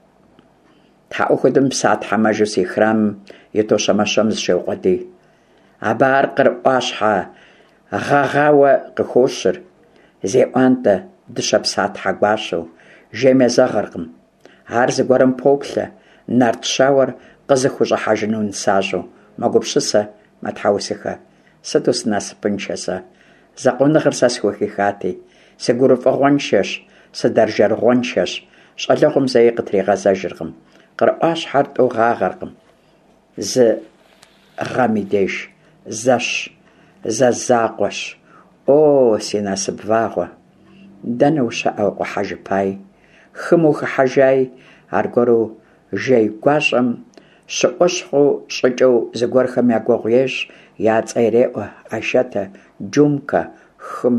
Тхьэӏухудым псатхьэ мэжус и храмым итӏощэ-мащэм зыщеукъуэдий. Абы ар къырӏуащхьэ гъэгъауэ къыхощыр, зеӏуантӏэ дыщэ псатхьэ гуащэу, жейм езэгъыркъым. Ар зыгуэрым поплъэ, нарт щауэр къызыхущӏыхьэжыну нысащӏэу. Мэгупщысэ, мэтхьэусыхэ, сыту сынасыпыншэ сэ. Зэкъуэныгъыр сэ схуэхихати, сыгурыфӏыгъуэншэщ, сыдэржэрыгъуэншэщ, щӏалэгъуэм зэи къытригъэзэжыркъым, къырӏуащхьэр тӏу гъагъэркъым. Зы гъэм и деж зэщ, зэзакъуэщ. О, си насып вагъуэ! Дэнэ ущыӏэу къухьэжыпай? Хым ухыхьэжай, аргуэру жей гуащӏэм щыӏущхъыу щӏыкӏэу зыгуэрхэм я гугъу ещӏ, я цӏэ иреӏуэ, ӏэшэтэ, джумкэ, хым.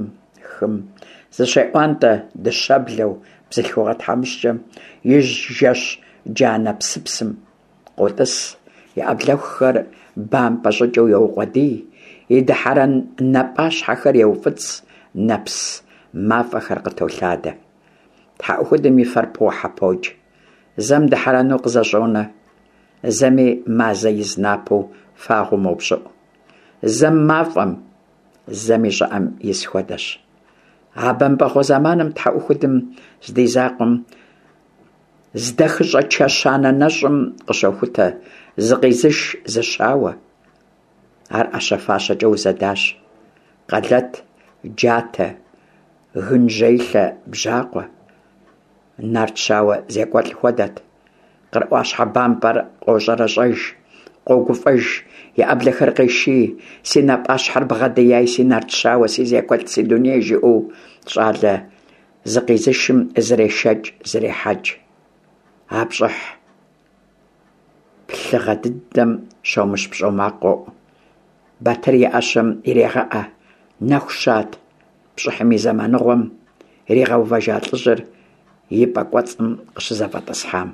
Зыщеӏуантӏэ дыщэблэу бзылъхугъэ тхьэмыщкӏэм ижь жэщ джанэ псыпсым къотӏыс, и ӏэблэхухэр бампӏэ щӏыкӏэу йоукъуэдий, и дыхьэрэн напӀащхьэхэр еуфӀыцӀ, нэпс мафӀэхэр къытолъадэ. ТхьэӀухудым и фэр похьэ подж. Зэм дыхьэрэну къызэщӀонэ, зэми мазэ из напэу фагъуэ мопщӀыӀу. Зэм мафӀэм, зэми щӀыӀэм ис хуэдэщ. А бэмпӀэгъуэ зэманым тхьэӀухудым здезакъым здэхыщӀэ чэщ анэ нэщӀым къыщохутэ зыкъизыш зыщауэ. Ар Ӏэщэ-фащэкӀэ узэдащ. Къэлэт, джатэ, гынжьейлъэ бжьакъуэ. Нарт щауэ зекӀуэлӀ хуэдэт. КъырӀуащхьэ бампӀэр къощӀэрэщӀэж, къогуфӀэж, и Ӏэблэхэр къеший, си напӀащхьэр бгъэдеяй си нарт щауэ си зекӀуэлӀ си дуней жиӀэу щӀалэ зыкъизышым зырешэкӀ, зрехьэкӀ. АпщӀыхь плъыгъэ дыдэм щомыщ-пщӀо макъуэӀу. Батыр и Ӏэщэм ирегъэӀэ, нэху щат, пщӀыхьым и зэманыгъуэм иригъэувэжа лӀыжьыр и пӀэ кӀуэцӀым къыщызэфӀэтӀысхьам.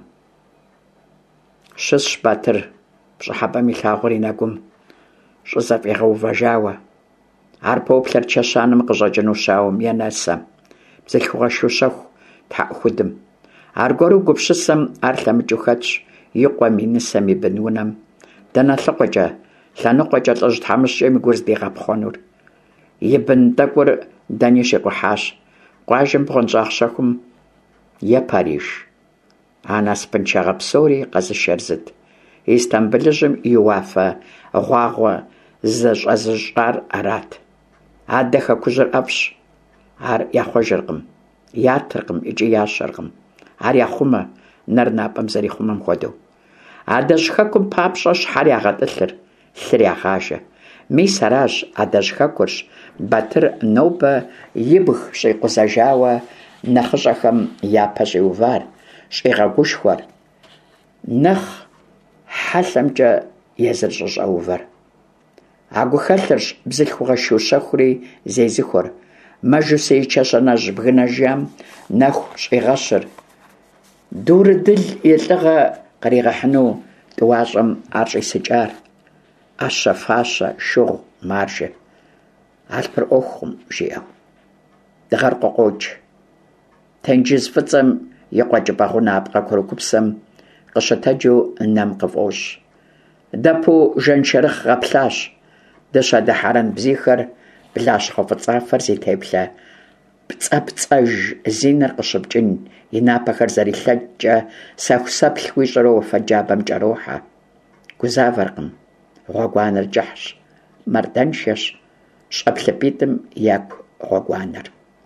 Щысщ Батыр пщӀыхьэпӀэм илъагъур и нэгум, щӀы зэфӀигъэувэжауэ. Ар поплъэр чэщ анэм къыщӀэкӀыну щауэм енэсэ. Бзылъхугъэ щущэху тхьэӀухудым. Аргуэру гупщысэм ар лъэмыкӀыу хэтщ и къуэм, и нысэм, и бын унэм. Дэнэ лъыкъуэкӀэ, лъэныкъуэкӀэ лӀыжь тхьэмыщкӀэм и гур здигъэпхъуэнур. И бын тӀэкӀур дэни щекъухьащ. Къуажэм бгъуэнщӀагъ-щэхум е Париж. А насыпыншагъэ псори къэзышэр зыт. Истамбылыжьым и уафэ гъуагъуэ зэщӀэзыщӀар арат. Адэ хэкужьыр ӀэфӀщ. Ар яхъуэжыркъым, ятыркъым икӀи ящэркъым. Ар яхъумэ, нэр напӀэм зэрихъумэм хуэдэу. Адэжь хэкум папщӀэ щхьэр ягъэтӀылъыр, лъыр ягъажэ. Мис аращ, адэжь хэкурщ Батыр нобэ и бг щӀекъузэжауэ нэхъыщӀэхэм япэ щӀеувар, щӀегъэгушхуэр, нэхъ хьэлъэмкӀэ езырщӀыщӀэувэр. А гухэлъырщ бзылъхугъэ щущэхури зезыхуэр, мэжусей чэщэнэжь бгынэжам нэху щӀигъэщыр. Дурыдыл и лӀыгъэ къригъэхьыну тӀуащӀэм ар щӀисыкӀар. Ӏэщэ-фащэ, шыгъу, маржэ. Алъпыр Ӏуэхукъым жиӀэу. Дыгъэр къокъокӀ. Тенджыз фӀыцӀэм и къуэкӀыпӀэ гъунапкъэ курыкупсэм къыщытэджу нэм къыфӀощӀ. Дэпу жэншэрыхъ гъэплъащ. Дыщэ дыхьэрэн бзийхэр блащхъуэ фӀыцӀафэр зитеплъэ пцӀэ-пцӀэж зи нэр къыщыпкӀын, и напэхэр зэрилъэкӀкӀэ сэху-сэплъ хуищӀурэ уафэджабэм кӀэрохьэ. Гузавэркъым. Гъуэгуанэр кӀыхьщ, мардэншэщ, щӀэплъыпӀитӀым яку гъуэгуанэр.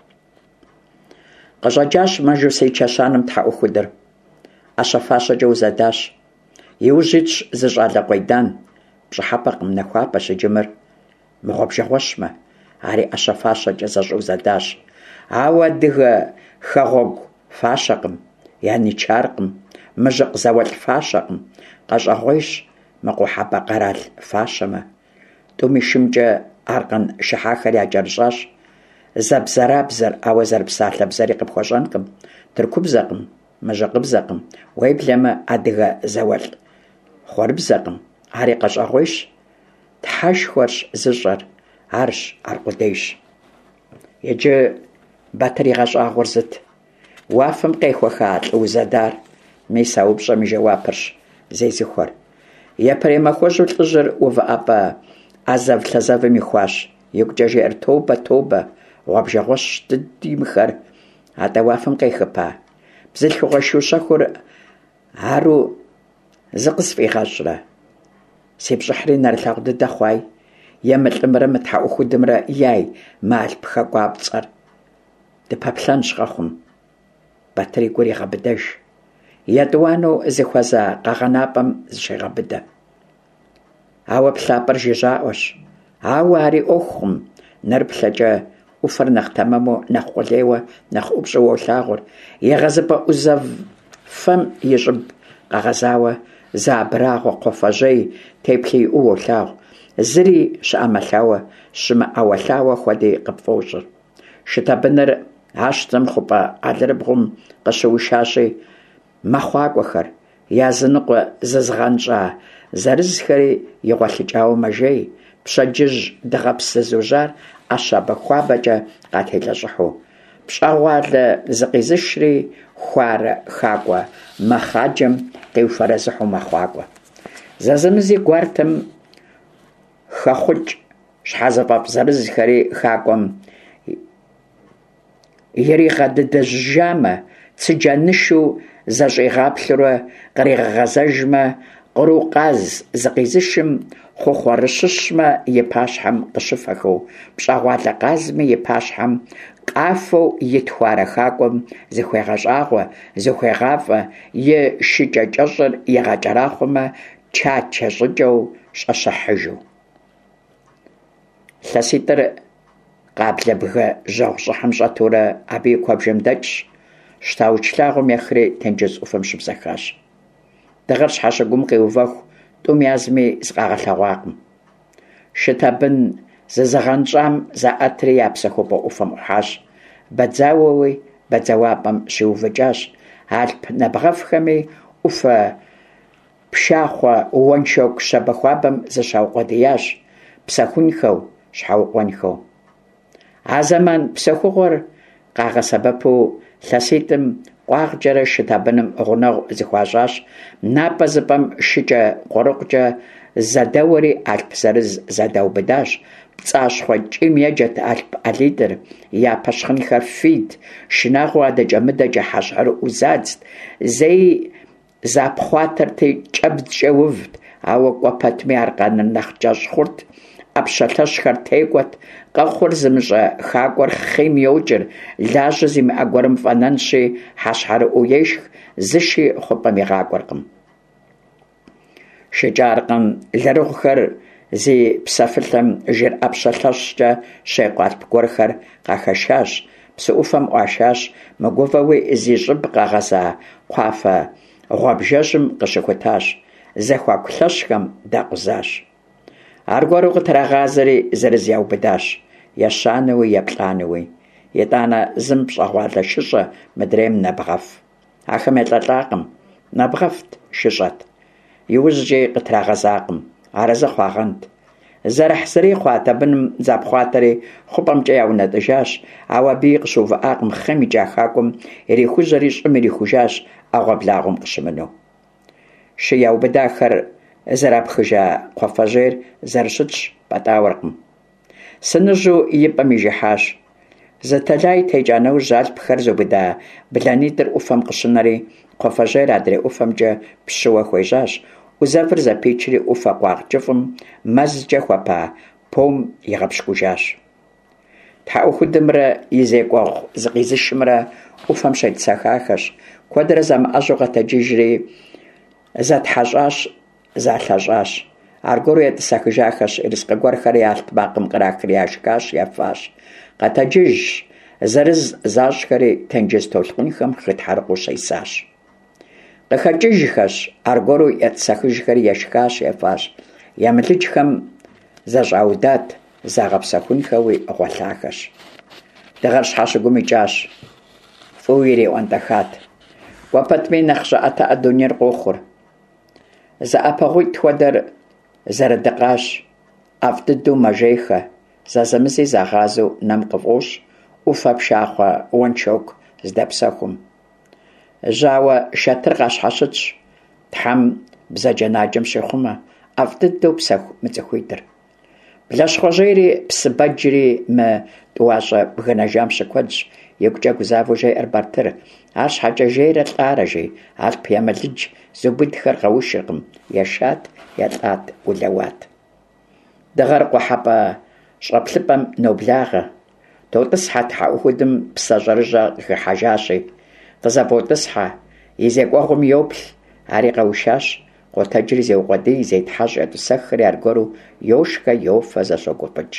КъыщӀэкӀащ мэжусей чэщанэм тхьэӀухудыр. Ӏэщэ-фащэкӀэ узэдащ. Иужь итщ зы щӀалэ къуейдан. ПщӀыхьэпӀэкъым, нэхуапӀэ щыджымыр. Мыгъуабжэгъуэщмэ, ари ӏэщэ-фащэкӏэ зэщӏу зэдащ. Ауэ адыгэ хэгъуэгу фащэкъым, яничаркъым, мыжыкъ зауэлӏ фащэкъым, къэщӏэгъуейщ мыкъухьэпӏэ къэрал фащэмэ. Тӏум и шымкӏэ аркъэн шыхьахэр якӏэрыщӏащ. Зэбзэрабзэр, ауэ зэрыпсалъэ бзэри къыпхуэщӏэнкъым, тыркубзэкъым, мыжыкъыбзэкъым, уеблэмэ адыгэ зауэлӏ хъуэрыбзэкъым. Ари къэщӏэгъуейщ. Тхьэшхуэрщ зыщӏэр, арщ аркъудейщ. Еджэ Батыр игъэщӏагъуэр зыт. Уафэм къехуэха лӏы узэдар, мис а упщӏэм и жэуапырщ зезыхуэр. Епремэхуэжу лӏыжьыр увыӏэпӏэ ӏэзэв-лъэзэвым ихуащ. Икӏукӏэ жиӏэр: «Тобэ, тобэ, гъуабжэгъуэщ дыди мыхэр, атӏэ уафэм къехыпа. Бзылъхугъэ щущэхур ару зыкъысфӏигъэщӏрэ? Си пщӏыхьри нэрылъагъу дыдэ хъуай, емылӏымрэ мытхьэӏухудымрэ яй малъ пхэкӏуапцӏэр. Дыпэплъэнщ къэхъум». Батыр и гур игъэбыдэж. Етӏуанэу зыхуэза къэгъэнапӏэм зыщегъэбыдэ. Ауэ плъапӏэр жыжьаӏуэщ. Ауэ ари ӏуэхукъым. Нэрыплъэкӏэ ӏуфэр нэхъ тэмэму, нэхъ къулейуэ, нэхъ ӏупщӏу уолъагъур. Егъэзыпӏэ ӏузэв фэм и щӏыб къэгъэзауэ, зы абрагъуэ, кхъуафэжьей теплъи иӏуу уолъагъу. Зыри щыӏэмэлъауэ, щымыӏэуэлъауэ хуэдей къыпфӏощӏыр. Шытабыныр ащтӏэм хъупӏэ къалырыбгъум къыщыушащи, пщэдджыжь дыгъэпсызужьар ӏэщабэ-хуабэкӏэ къателэщӏыхьу, пщӏэгъуалэ зыкъизышри хуарэ хакӏуэ мэхъаджэм къиуфэрэзыхьу мэхъуакӏуэ. Зэзэмызи гуартэм хэхъукӏ щхьэзыфӏэфӏ зырызхэри хакӏуэм иригъэдыдэжьамэ, цыджэнышэу зэщӏигъаплъурэ къригъэгъэзэжмэ, къру къаз зыкъизышым хъухъуэрыщыщмэ и пащхьэм къыщыфэхэу, пщӏэгъуалэ къазми и пащхьэм къафэу ит хуарэ хакӏуэм зыхуегъэщӏагъуэ, зыхуегъафӏэ, и шыкӏэ кӏэщӏыр егъэкӏэрахъуэмэ, чачэ щӏыкӏэу щӏэщыхьыжу. Лъэситӏыр къаблэ бгы жьэгъу щӏыхьым щӏэтурэ абы и куэбжэм дэкӏщ, щтаучылъагъум ехри тенджыз ӏуфэм щыбзэхащ. Дыгъэр щхьэщыгум къиувэху тӏум язми зыкъагъэлъэгъуакъым. Шытабын зызыгъэнщӏам заӏэтри я псэхупӏэ ӏуфэм ӏухьащ, бадзауэуи бадзэуапӏэм щиувыкӏащ, Алъп набгъэфхэми ӏуфэ пшахъуэ уэншэку щабэхуабэм зыщаукъуэдиящ, псэхунхэу, щхьэукъуэнхэу. А зэман псэхугъуэр къагъэсэбэпу лъэситӏым къуагъкӏэрэ шытабыным гъунэгъу зыхуащӏащ, напӏэ зыпӏэм шыкӏэ къурыкъукӏэ зэдэуэри Алъп зырыз зэдэубыдащ, пцӏащхъуэ кӏийм еджэт Алъп ӏэлитӏыр, япэ щхъынхэр фийт, шынагъуэ адэкӏэ-мыдэкӏэ хьэщӏхьэрыӏуэу задзт, зэи запхъуатэрти кӏэбдзкӏэ увт, ауэ кӏуэ пэтми ар къанэр нэхъ кӏэщӏ хъурт, ӏэпщэлъэщхэр текӏуэт, къэхъур зымыщӏэ хакӏуэр хъийм йокӏыр, лажьэ зимыӏэ гуэрым фӏэнэнщи, хьэщхьэрыӏуэу ешх, зыщи хъупӏэм игъакӏуэркъым. Шыкӏаркъым лырыгъухэр зи псэфылъэм жыр ӏэпщэлъэщкӏэ щекъу Алъп гуэрхэр къахэшащ, псы ӏуфэм ӏуашащ, мыгувэуи зи щӏыб къагъэза кхъуафэ гъуабжэжьым къыщыхутащ, зэхуаку лъэщхэм дэкъузащ. Аргуэру къытрагъазэри зырыз яубыдащ, ещанэуи еплӏанэуи. ИтӀанэ зым пщӏэгъуалэ шыщӏэ мыдрейм нэбгъэф. Ахэм елӏэлӏакъым, нэбгъэфт, шыщӏэт. Иужькӏи къытрагъэзакъым, арэзы хъуагъэнт. Зэрыхь зыри хъуат, абыным запхъуатэри хъупӏэмкӏэ яунэтӏыжащ, ауэ абыи къыщыувыӏакъым хъым и кӏа хакӏуэм ирихужьэри щӏым ирихужащ ӏэгъуэблагъуэм къыщымыну. Шы яубыдахэр зэрапхыжа кхъуафэжьейр зэрыщытщ, пӏэтӏауэркъым. Сыныжьу и пӏэм ижыхьащ. Зэтэлай текӏа нэужь Алъпхэр зобыда бланитӏыр ӏуфэм къыщынэри, кхъуафэжьейр адрей ӏуфэмкӏэ пщыуэ хуежьащ, ӏузэвыр зэпичри ӏуфэ къуагъ кӏыфӏым мэзкӏэ хуэпа пом игъэпщкӏужащ. Тхьэӏухудымрэ и зекӏуэгъу зыкъизышымрэ ӏуфэм щетӏысэхахэщ, куэдрэ зэмыӏэщӏу къэтэджыжри зэтхьэщӏащ, залъэщӏащ. Аргуэру етӏысэхыжахэщ, ерыскъы гуэрхэри Алъп макъым кърахри яшхащ, ефащ. Къэтэджыжщ, зырыз защӏхэри тенджыз толъкъунхэм хытхьэрыкъыу щесащ. Къыхэкӏыжхэщ, аргуэру етӏысэхыжхэри ешхащ, ефащ. Емылыкӏхэм зэщӏаудат, загъэпсэхунхэуи гъуэлъахэщ. Дыгъэр щхьэщыгум икӏащ, фӏыуэ ириӏуэнтӏэхат. Уэ пэтми нэхъ щӏыӏэтыӏэ дунейр къохъур. Зыӏэпэгъуитӏ хуэдэр зэрыдыкъащ, ӏэфӏ дыдэу мэжейхэ, зэзэмызи загъазэу нэм къыфӏощ, ӏуфэ пшахъуэ уэншэку здэпсэхум. Жьауэ шэтыр къащхьэщытщ, тхьэм бзаджэнаджэм щихъумэ, ӏэфӏ дыдэу псэху мыцӏыхуитӏыр. Блэщхъуэжьейри псыбэджри мы тӏуащӏэ бгынэжам щыкуэдщ, икӏукӏэ гузавэу жеӏэр Бартыр. Арщхьэкӏэ жейрэ лӏарэ жей, Алъп емылыкӏ, зубыдхэр къэушыркъым, ешат, елӏат, улэуат. Дыгъэр къухьэпӏэ щӏэплъыпӏэм ноблагъэ. Тотӏысхьэ тхьэӏухудым псэ щӏэрыжьэ къыхыхьэжащи. Къызэпотӏысхьэ, и зекӏуэгъум йоплъ, ари къэушащ, къотэджри зеукъуэдий, зетхьэщӏ, етӏысэхри аргуэру йошхэ, йофэ, зэщогуфӏыкӏ.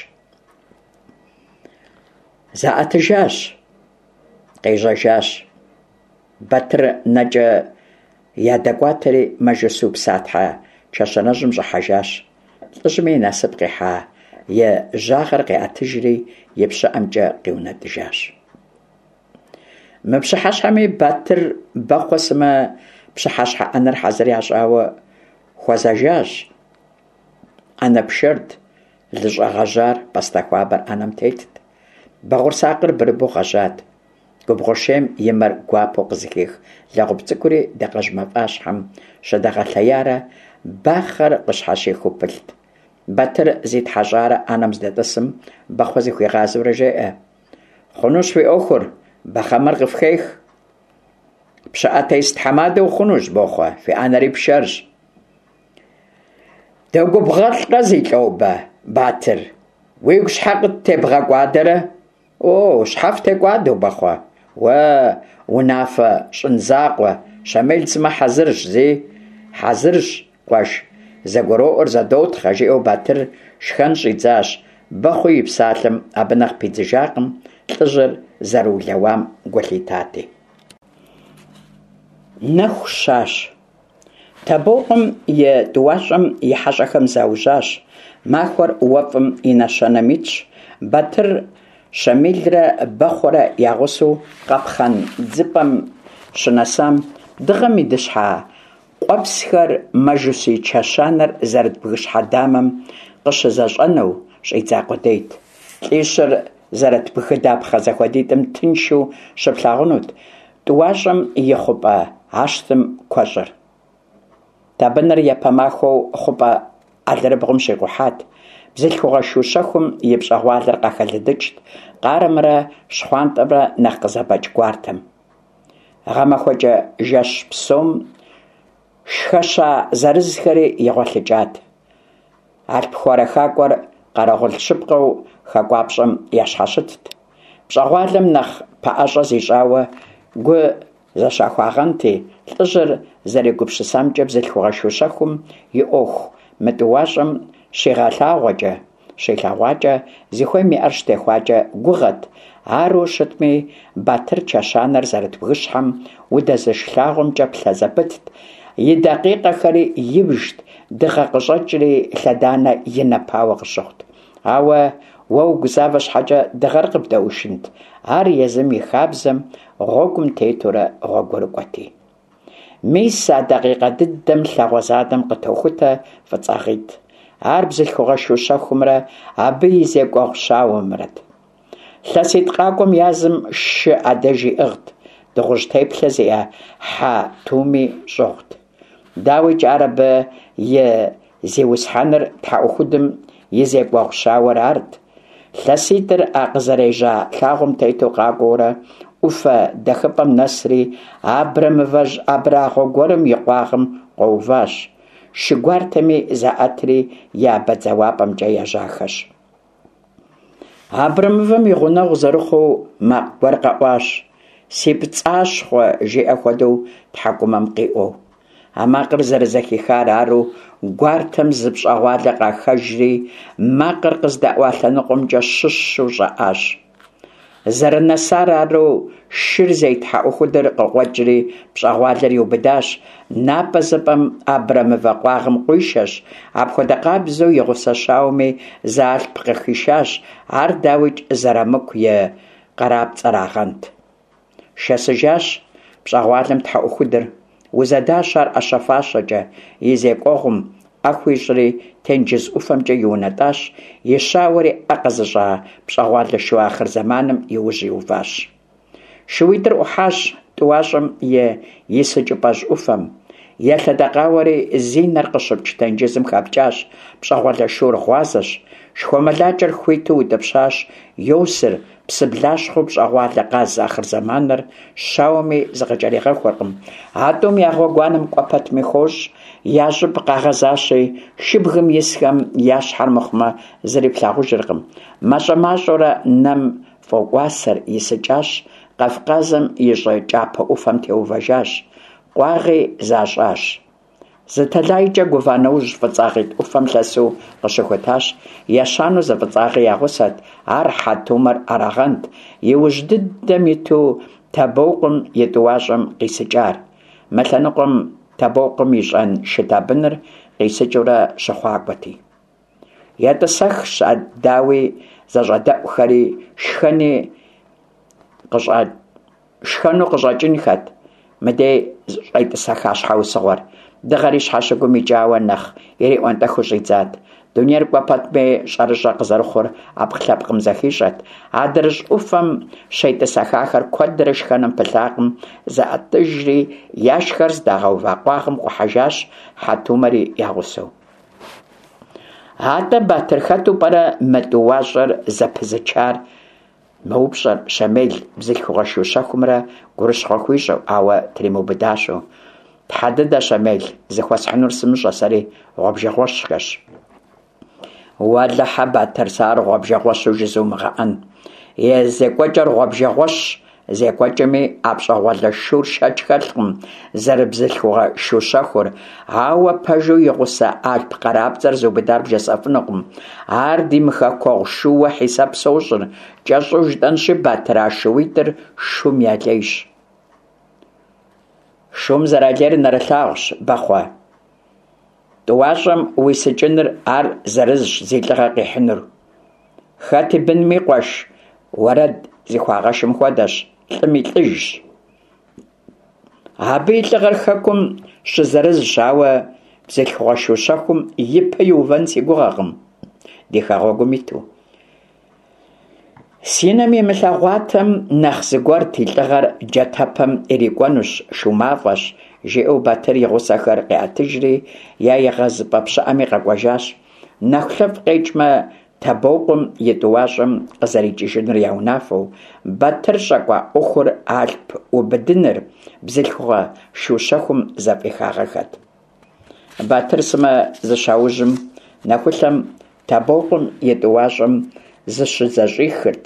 Заӏэтыжащ, къежьэжащ. Батыр нэкӏэ ядэкӏуатэри мэжысу псатхьэ чэщэнэжьым щӏыхьэжащ. Лӏыжьми и насып къихьа, е жьагъэр къеӏэтыжри и пщыӏэмкӏэ къиунэтӏыжащ. Мы пщыхьэщхьэми Батыр бэхъуэ сымэ пщыхьэщхьэ ӏэнэр хьэзыр ящӏауэ хуэзэжащ. Ӏэнэ пшэрт, лыщӏэгъэжьар пӏастэ-хуабэр ӏэнэм тетт. Бэгъурсакъыр бырыбу гъэжьат. Губгъущейм и мэр гуапэу къызыхех лэгъупь цӏыкӏури дакъэжь мафӏащхьэм щыдэгъэлъеярэ бахъэр къыщхьэщехыу пылът. Батыр зитхьэщӏарэ ӏэнэм здэтӏысым бэхъуэ зыхуигъазэурэ жеӏэ: «Хъунущ уи ӏуэхур, бэхъэмэр къыфхех. Пщыӏэтэ ис тхьэмадэ ухъунущ бохъуэ, фи ӏэнэри пшэрщ». «Дэгубгъэлӏкъэ зилӏобэ, Батыр, уигу щхьэ къыттебгъэкӏуадэрэ?» «О, щхьэ фтекӏуадэу бэхъуэ? Уэ, унафэ щӏын закъуэ, щамил цӏымэ хьэзырщ зи». «Хьэзырщ, къуэш, зэгуэроӏуэр зэдотхъэ», – жиӏэу Батыр шхэн щӏидзащ. Бэхъуи и псалъэм абы нэхъ пидзыжакъым, лӏыжьыр зэрыулъэуам гу лъитати. Нэху щащ. Табогъум и тӏуащӏэм и хьэщӏэхэм заужьащ. Махуэр уэфӏым и нэщэнэм итщ. Батыр Шамилрэ бэхъуэрэ ягъусэу къэпхъэн дзыпӏэм щынэсам дыгъэм и дыщхьэ къуэпсхэр мэжусей чэщанэр зэрыт бгыщхьэ дамэм къыщызэщӏэнэу щӏидза къудейт. Лӏищыр зэрыт бгыдапхъэ зэхуэдитӏым тыншыу щыплъагъунут тӏуащӏэм и хъупӏэ ащтым куэщӏыр. Табыныр япэ махуэу хъупӏэ ӏэлырыбгъум щекъухьат. Бзылъхугъэ шыущэхум и пщӏэгъуалэр къахэлыдыкӏт, къарымрэ щхъуантӏэмрэ нэхъ къызэбэкӏ гуартэм. Гъэмахуэкӏэ жэщ псом шхэща зырызхэри игъуэлъыкӏат. Алъпхуэрэ хакӏуэр къэрэгъул щыпкъэу хэкӏуапщӏэм ящхьэщытт. Пщӏэгъуалэм нэхъ пэӏэщӏэ зищӏауэ гу зэщахуагъэнти, лӏыжьыр зэригупсысамкӏэ бзылъхугъэ шыущэхум и ӏуэху мы тӏуащӏэм щелъэгъуакӏэ, зыхуейм иӏэр щтехуакӏэ гугъэт. Ару щытми, Батыр чэщанэр зэрыт бгыщхьэм удэзыш-лъагъумкӏэ плъэзэпытт. И дакъикъэхэри ибжт, дыгъэ къыщӏэкӏри лъэданэ и нэпауэ къыщыхъут. Ауэ уэ угузавэ щхьэкӏэ дыгъэр къыбдэӏушынт. Ар езым и хабзэм гъуэгум тетурэ гъуэгурыкӏуэти. Мис а дакъикъэ дыдэм лъагъуэ задэм къытохутэ фӏыцӏагъитӏ. Ар бзылъхугъэ шыущэхумрэ абы и зекӏуэгъу щауэмрэт. Лъэситӏ къакӏуэм язым шы ӏэдэж иӏыгът. Дыгъужь теплъэ зиӏэ хьэ туми щӏыгът. Дауи кӏар абы и зиусхьэныр тхьэӏухудым и зекӏуэгъу щауэр арт. Лъэситӏыр а къызэрежьа лъагъуэм тету къакӏуэурэ ӏуфэ дахыпӏэм нэсри абрэ мывэжь абрагъуэ гуэрым и къуагъым къоуващ. Шыгуартэми заӏэтри я бадзэуапӏэмкӏэ ежьахэщ. Абрэ мывэм и гъунэгъу зэрыхъуу макъ гуэр къэӏуащ. «Си пцӏащхъуэ», жиӏэ хуэдэу тхьэкӏумэм къиӏуэу. А макъыр зэрызэхихар ару гуартэм зы пщӏэгъуалэ къахэжри макъыр къыздэӏуа лъэныкъуэмкӏэ щыщу щӏэӏащ. Зэрынэсар ару шыр зейтхьэӏухудыр къыгъуэкӏри пщӏэгъуалэр иубыдащ. Напӏэ зыпӏэм абрэ мывэ къуагъым къуишэщ. Апхуэдэ къабзэу и гъусэ щауми зы алъп къыхишащ. Ар дауикӏ зэрымыку и къэрапцӏэрагъэнт. Шэсыжащ пщӏэгъуалэм тхьэӏухудыр. Узэдащ ар ӏэщэфащэкӏэ. И зекӏуэгъум ӏэ хуищӏри тенджыз ӏуфэмкӏэ иунэтӏащ. И щауэри ӏэ къызыщӏа пщӏэгъуалэ шу ахъырзэманым иужь иуващ. Шууитӏыр ӏухьащ тӏуащӏэм и исыкӏыпӏэжь ӏуфэм. Елъэдэкъауэри зи нэр къыщыпкӏ тенджызым хапкӏащ. Пщӏэгъуалэ шур гъуазэщ. Шхуэмылакӏэр хуиту удыпщащ. Йосыр псыблащхъу пщӏэгъуалэ къаз ахъырзэманыр щауэми зыкъыкӏэригъэхуэркъым. АтӀум я гъуэгуанэм кӏуэ пэтми хощӏ. Я щӏыб къагъэзащи, шыбгым исхэм я щхьэр мыхъумэ зыри плъагъужыркъым. Мащӏэ-мащӏэурэ нэм фӏокӏуасэр исыкӏащ. Кавказым и щӏы кӏапэ ӏуфэм теувэжащ. Къуагъи защӏащ. Зытэлайкӏэ гува нэужь фӏыцӏагъитӏ ӏуфэм лъэсу къыщыхутащ. Ещану зы фӏыцӏагъи ягъусэт. Ар хьэ тумэр ӏэрагъэнт. Иужь дыдэм иту Табокъум и тӏуащӏэм къисыкӏар. Мэлъэныкъуэм Табокъум ищӏэн шытабыныр къисыкӏыурэ щыхъуакӏуэти. Етӏысэхщ дауи зэщӏэдэӏухэри шхэну къыщӏэкӏынхэт. Мыдей щӏетӏысэха щхьэусыгъуэр. Дыгъэри щхьэщыгум икӏауэ нэхъ ириӏуэнтӏэхыу щӏидзат. Дунейр кӏуэпэтми щӏэрыщӏэ къызэрыхъур абы лъэпкъым зэхищӏэт. Адырыщӏ ӏуфэм щейтӏысэхахэр куэдрэ шхэным пылъакъым зэӏэтӏыжри ешхэр здагъэува къуагъым къухьэжащ Хьэтумэри ягъусэу. Атӏэ Батыр хэту пӏэрэ мы тӏууащӏэр зэпызычар? Мэупщӏэр Щамел бзылъхугъэ шыущэхумрэ гурыщхъуэ хуищӏэу, ауэ тримыубыдащэу. Тхьэ дыдэ Щамел, зыхуэсхьынур сымыщӏэ, сэри гъуабжэгъуэщхэщ. Уэлэхьэ Батыр, сэ ар гъуабжэгъуэщу жызумыгъэӏэн. Зекӏуэкӏэр гъуабжэгъуэщ, зекӏуэкӏми ӏэпщӏэгъуэлэ шур шэч хэлъкъым, зэрыбзылъхугъэ шыущэхур. Ауэ пэжу и гъусэ Алп къэрабцӏэр зыубыдар бжесӏэфынукъым. Ар ди мыхэкуэгъу шууэ хьисап сощӏыр. КӀэщӀу жытӀэнщи, Батыр а шууитӏыр шум я лейщ. Шум зэралейр нэрылъагъущ, бэхъуэ. Тӏууащӏэм уисыкӏыныр ар зырызщ, зи лӏыгъэ къихьынур. Хэт и бынми къуэш, уэрэд зихуагъэшым хуэдэщ, лӏым и лӏыжщ. Абы и лӏыгъэр хэкум щызэрызщ, ауэ бзылъхугъэ шыущэхум ипэ иувэн си гугъэкъым, ди хэгъуэгум иту. Си нэм имылъэгъуатэм нэхъ зыгуэр и лӏыгъэр джатэпэм ирикӏуэнущ, шумафӏэщ, жиӏэу Батыр и гъусэхэр къеӏэтыжри, я егъэзыпӏэ пщыӏэми къэкӏуэжащ. Нэху лъэфӏ къекӏмэ, Табокъум и тӏууащӏэм къызэрикӏыжынур яунафэу, Батыр щӏэкӏуа ӏуэхур Алп ӏубыдыныр бзылъхугъэ шыущэхум зэфӏихагъэхэт. Батыр сымэ зыщаужьым, нэхулъэм Табокъум и тӏууащӏэм зыщызэщӏихырт.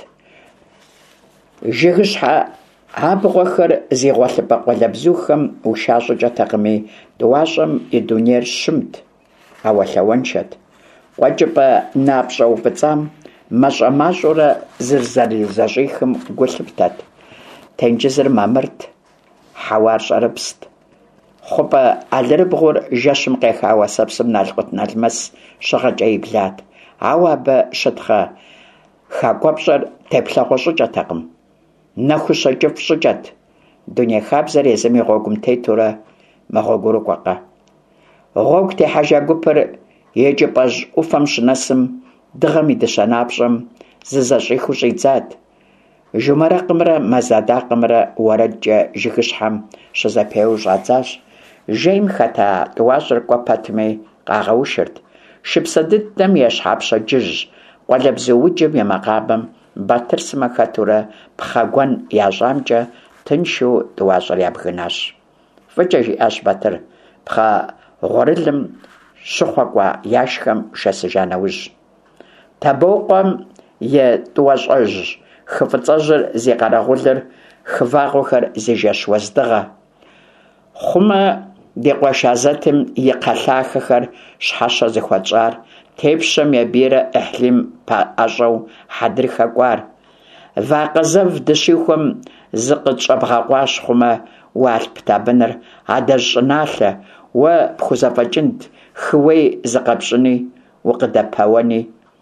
Жыгыщхьэ абгъуэхэр зигъуэлъыпӏэ къуалэбзухэм ушащӏыкӏэтэкъыми, тӏууащӏэм и дунейр щымт, ӏэуэлъауэншэт. Къуэкӏыпӏэ напщӏэ упӏыцӏам мащӏэ-мащӏэурэ зэрызэщӏихым гу лъыптэт. Тенджызыр мамырт, хьэуар щӏэрыпст. Хъупӏэ ӏэлырыбгъур жэщым къеха уэсэпсым налкъут налмэс щыгъэкӏэ иблат. Ауэ абы щытхъэ хакӏуэпщӏэр теплъэгъуэ щӏыкӏэтэкъым. Нэхущэ кӏыфӏ щӏыкӏэт. Дуней хабзэр езыми гъуэгум тетурэ мэгъуэгурыкӏуэкъэ. Гъуэгу техьэжа гупыр еджэпӏэжь ӏуфэм щынэсым, дыгъэм и дыщэ напщӏэм зызэщӏихыу щӏидзат. Жумэракъымрэ Мэзадакъымрэ уэрэдкӏэ жыгыщхьэм щызэпеуэу щӏадзащ. Жейм хэта тӏууащӏэр кӏуэ пэтми къагъэушырт. Шыпсэ дыдэм и щхьапщэ джыж къуалэбзууджым и макъамэм Батыр сымэ хэтурэ пхъэгуэн ящӏамкӏэ тыншу тӏууащӏэр ябгынащ. Фӏыкӏэ жиӏащ Батыр, пхъэ гъуэрылым щыхъуэкӏуа яшхэм шэсыжа нэужь. Табокъуэм и тӏууэщӏэжь хы фӏыцӏэжьыр зи къэрэгъулыр хывагъуэхэр зежэщ уэздыгъэ. Хъумэ, ди къуэша зэтым и кхъэлъахэхэр щхьэщэ зыхуэтщӏар, тепщэм абийрэ Ӏыхьлим пэӏэщӏэу хьэдыр хэкӏуар. Вакъэзэв дыщихуэм зыкъытщӏэбгъэкъуащ хъумэ, уэ Алп табыныр, адэжь щӏыналъэ, уэ пхузэфӏэкӏынт, хыуей зыкъэпщӏыни, укъыдэпэуэни.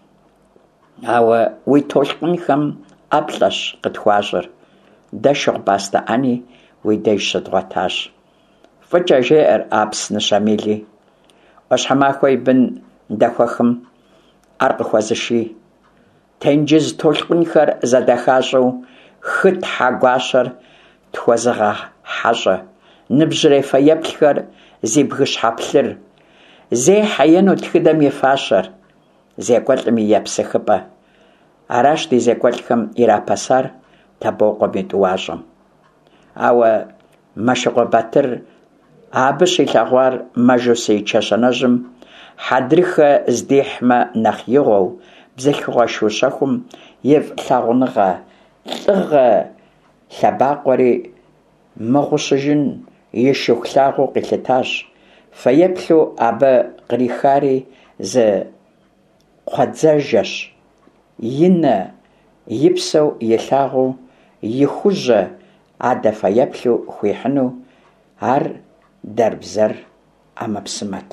Ауэ уи толъкъунхэм ӏэплӏэщ къытхуащӏыр. Дэ шыгъу пӏастэ ӏэни уи деж щыдгъуэтащ. Фӏыкӏэ жеӏэр ӏэпсны Щамили. Ӏуащхьэмахуэ и бын дэхуэхым ӏэр къыхуэзыши. Тенджыз толъкъунхэр зэдэхащӏэу хы тхьа гуащэр тхуэзыгъэхьэщӏэ. Ныбжьырей фэеплъхэр зи бгыщхьэ плъыр. Зехьэ ину тхыдэм и фащэр. Зекӏуэлӏым и епсыхыпӏэ. Аращ ди зекӏуэлӏхэм ирапэсар Табокъуэм и тӏууащӏэм. Ауэ Мэшыкъуэ Батыр абы щилъэгъуар мэжусей чэщэнэжьым хьэдрыхэ здихьмэ нэхъ игъуэу, бзылъхугъэ шыущэхум и лъагъуныгъэ, лӏыгъэ лъэбакъуэри мыгъущыжын и шыху лъагъуэу къилъытащ. Фэеплъу абы кърихари зы кхъуэдзэжэщ. Инэ, ипсэу илъагъуу, и хужьэ адэ фэеплъу хуихьыну, ар дэрбзэр ӏэмэпсымэт.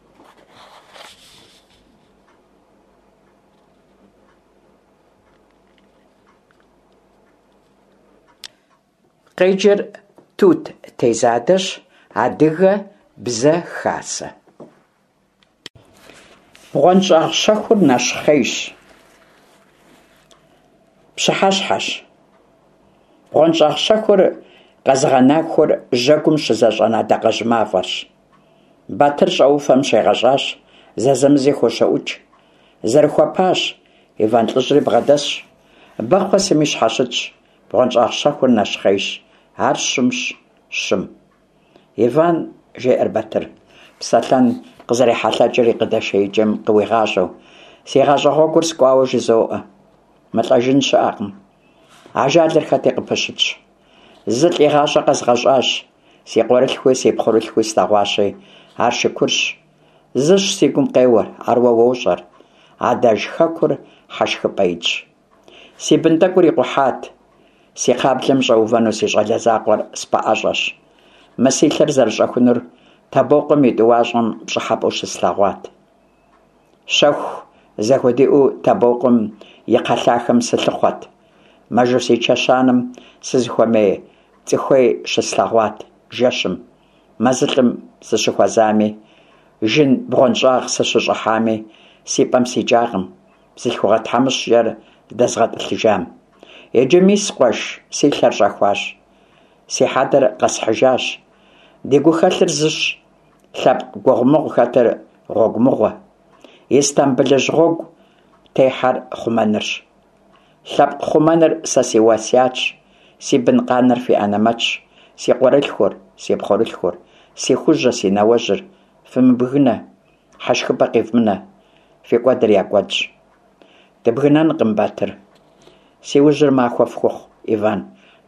Къеджэр Тут Тезадэщ, адыгэ бзэ хасэ. бгъуэнщӏагъ щэхур нэщхъейщ, пщыхьэщхьэщ. бгъуэнщӏагъ щэхур къэзыгъэнахуэр жьэгум щызэщӏэн адакъэжь мафӏэрщ. Батыр щӏэуфэм щегъэщӏащ, зэзэмызи хощэӏукӏ. Зэрыхуэпащ, Иван лӏыжьри бгъэдэсщ. Бэхъуэ сыми щхьэщытщ, бгъуэнщӏагъ щэхур нэщхъейщ, ар щымщ, щым. Иван, жеӏэр Батыр, псэлъэн къызэрихьэлъэкӏыр и къыдэшеикӏым къыуигъащӏэу, си гъащӏэ гъуэгур скӏуауэ жызоӏэ. Мылӏэжын щыӏэкъым. Ажалыр хэти къыпыщытщ. Зы лӏигъащӏэ къэзгъэщӏащ, си къуэрылъхуи си пхъурылъхуи слъэгъуащи, ар шыкурщ. Зыщ си гум къеуэр, арууэ уощӏэр. Адэж хэкур хьэшхыпӏэ итщ. Си бын тӏэкӏур икъухьат. Си кхъаблэм щӏэувэну си щӏалэ закъуэр спэӏэщӏэщ. Мысилъыр зэрыщӏэхунур Табокъым и тӏууащӏэм пщӏыхьэпӏэу щыслъэгъуат. Щэху зэхуэдиӏэу Табокъым и кхъэлъахэм сылъыхъуэт. Мэжу си чэщанэм сызыхуэмей цӏыхуей щыслъэгъуат жэщым. Мэзылӏым сыщыхуэзами, жын бгъуэнщӏагъ сыщыщӏыхьами, си пӏэм сикӏакъым, бзылъхугъэ тхьэмыщкӏэр здэзгъэтӏылъыжам. Еджэ мис къуэш, си лъэр щӏэхуащ. Си хьэдэр къэсхьыжащ. Ди гухэлъыр зыщ, лъэпкъ гуэгъумыгъу хэтыр гъуэгумыгъуэ. Истамбылыжь гъуэгу техьэр хъумэнырщ. Лъэпкъ хъумэныр сэ си уэсятщ, си бын къанэр фи ӏэнэмэтщ, си къуэрылъхур, си пхъурылъхур, си хужьэ, си нэуэжьыр. Фымыбгынэ, хьэшхыпӏэ къивмынэ, фи кӏуэдыр я кӏуэдщ. Дыбгынэнкъым, Батыр. Си ужьыр махуэ фхухъу, Иван.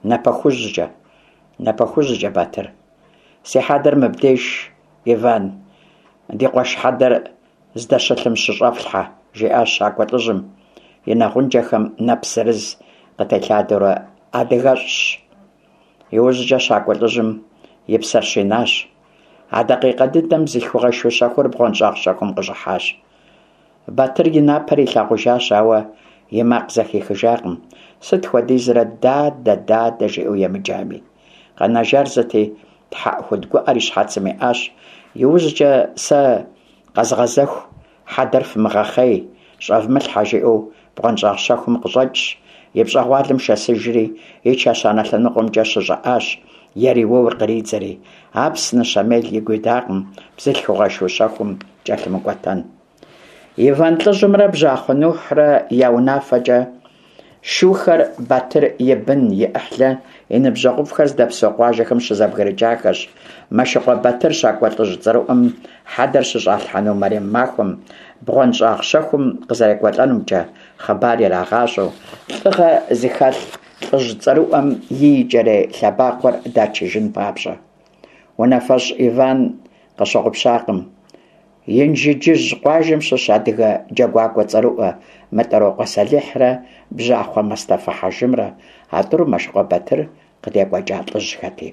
Напэхужьыкӏэ, Батыр. Си хьэдэр мыбдеж, Иван. Ди къуэш хьэдэр здэщылъым щыщӏэфлъхьэ, жиӏащ щакӏуэ лӏыжьым. И нэгъунджэхэм нэпс зырыз къытелъадэурэ адыгэщӏщ. Иужькӏэ щакӏуэ лӏыжьым и псэр щинащ. А дакъикъэ дыдэм бзылъхугъэшхуэ щэхур бгъуэнщӏагъ щэхум къыщӏыхьащ. Батыр и напэр илъагъужащ, ауэ и макъ зэхихыжакъым. Сыт хуэдизрэ дадэ жиӏэу емыджами. Къэнэжар зыти тхьэӏу хуэдгуӏэр и щхьэцым иӏащ. Иужькӏэ сэ къэзгъэзэху, хьэдэр фымыгъэхъей, щӏэвмылъхьэ жиӏэу бгъуэнщӏагъ щэхум къыщӏэкӏщ. И пщӏэгъуалым шэсыжри, и чэщанэ лъэныкъуэмкӏэ щыщӏыӏащ, ериуэур къридзэри. Апсны щэмел игу идакъым, бзылъхугъэшхуэ щэхум кӏэлъымыкӏуэтэн. Иван лӏыжьымрэ бжьахъуэнухьрэ я унафэкӏэ шухэр Батыр и бын, и ӏыхьлы, и ныбжьэгъуфӏхэр здэпсэу къуажэхэм щызэбгрыкӏахэщ. Мэшыкъуэ Батыр щакӏуэ лӏыжь цӏэрыӏум хьэдэр щыщӏалъхьэну Мэремм махуэм, бгъуэнщӏагъ щэхум къызэрекӏуэлӏэнумкӏэ хъыбар ирагъащӏэу, лӏыгъэ зыхэлъ лӏыжь цӏэрыӏуэм ийкӏэрей лъэбакъуэр дачыжын папщӏэ. Унафэщӏ Иван къыщогъупщакъым. Инжыджыжь къуажэм щыщ адыгэ джэгуакӏуэ цӏэрыӏуэ Мытӏэрокъуэ Салихьрэ бжьахъуэ Мастафэ Хьэжымрэ а тӏуру Мэшыкъуэ Батыр къыдекӏуэкӏа лӏыжьхэти.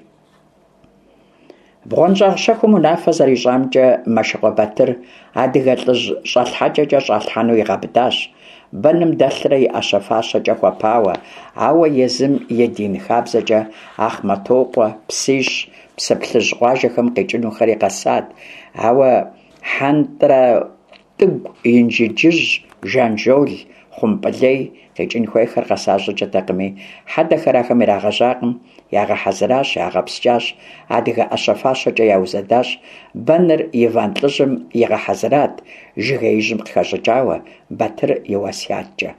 Бгъуэнщӏагъ щэхум унафэ зэрищӏамкӏэ Мэшыкъуэ Батыр адыгэ лӏыжь щӏалъхьэкӏэкӏэ щӏалъхьэну игъэбыдащ. Бэным дэлърэ и ӏэщэ-фащэкӏэ хуэпауэ, ауэ езым и дин хабзэкӏэ Ахъмэтокъуэ, Псищ, Псыплъыжь къуажэхэм къикӏынухэри къэсат, ауэ Хьэнтӏрэ Тӏыгу, Инжыджыжь, Жанжол, Хъумпӏылей къикӏын хуейхэр къэса щӏыкӏэтэкъыми, хьэдэхэр ахэм ирагъэжьакъым, ягъэхьэзыращ, ягъэпскӏащ, адыгэ ӏэщэ-фащэкӏэ яузэдащ. Бэныр Иван лӏыжьым игъэхьэзырат, жыгеижьым къыхэщӏыкӏауэ, Батыр и уэсяткӏэ.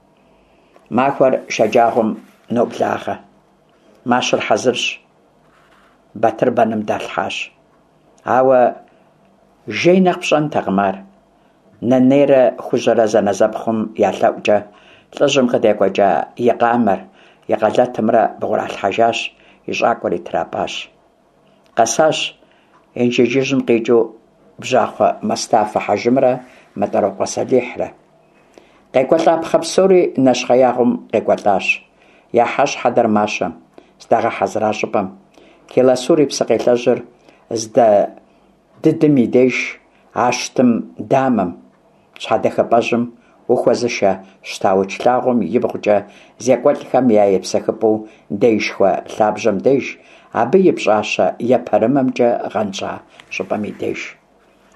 Махуэр шэджагъуэм ноблагъэ. Мащэр хьэзырщ. Батыр бэным далъхьащ. Ауэ жей нэхъ пщӏэнтэкъым ар. Нэнейрэ хужьэрэ зэнэзэпхъум ялъэӏукӏэ лӏыжьым къыдекӏуэкӏа и къамэр, и къэлэтымрэ бгъуралъхьэжащ, и щӏакӏуэр итрапӏащ. Къэсащ Инжыджыжьым къикӏыу бжьахъуэ Мастафэ Хьэжымрэ Мытӏэрокъуэ Салихьрэ. Къекӏуэлӏа пхъэ псори нэщхъеягъуэм къекӏуэлӏащ. Яхьэщ хьэдэр мащэм, здагъэхьэзыра щӏыпӏэм. Келэсур и псы къелъэжьыр здэ дыдым и деж, аштым дамэм, щхьэдэхэпӏэжьым ухуэзышэ щтауч лъагъуэм ибгъукӏэ зекӏуэлӏхэм я епсэхыпӏэу деишхуэ лъабжьэм деж, абы и пщӏащэ епэрымэмкӏэ гъэнщӏа щӏыпӏэм и деж.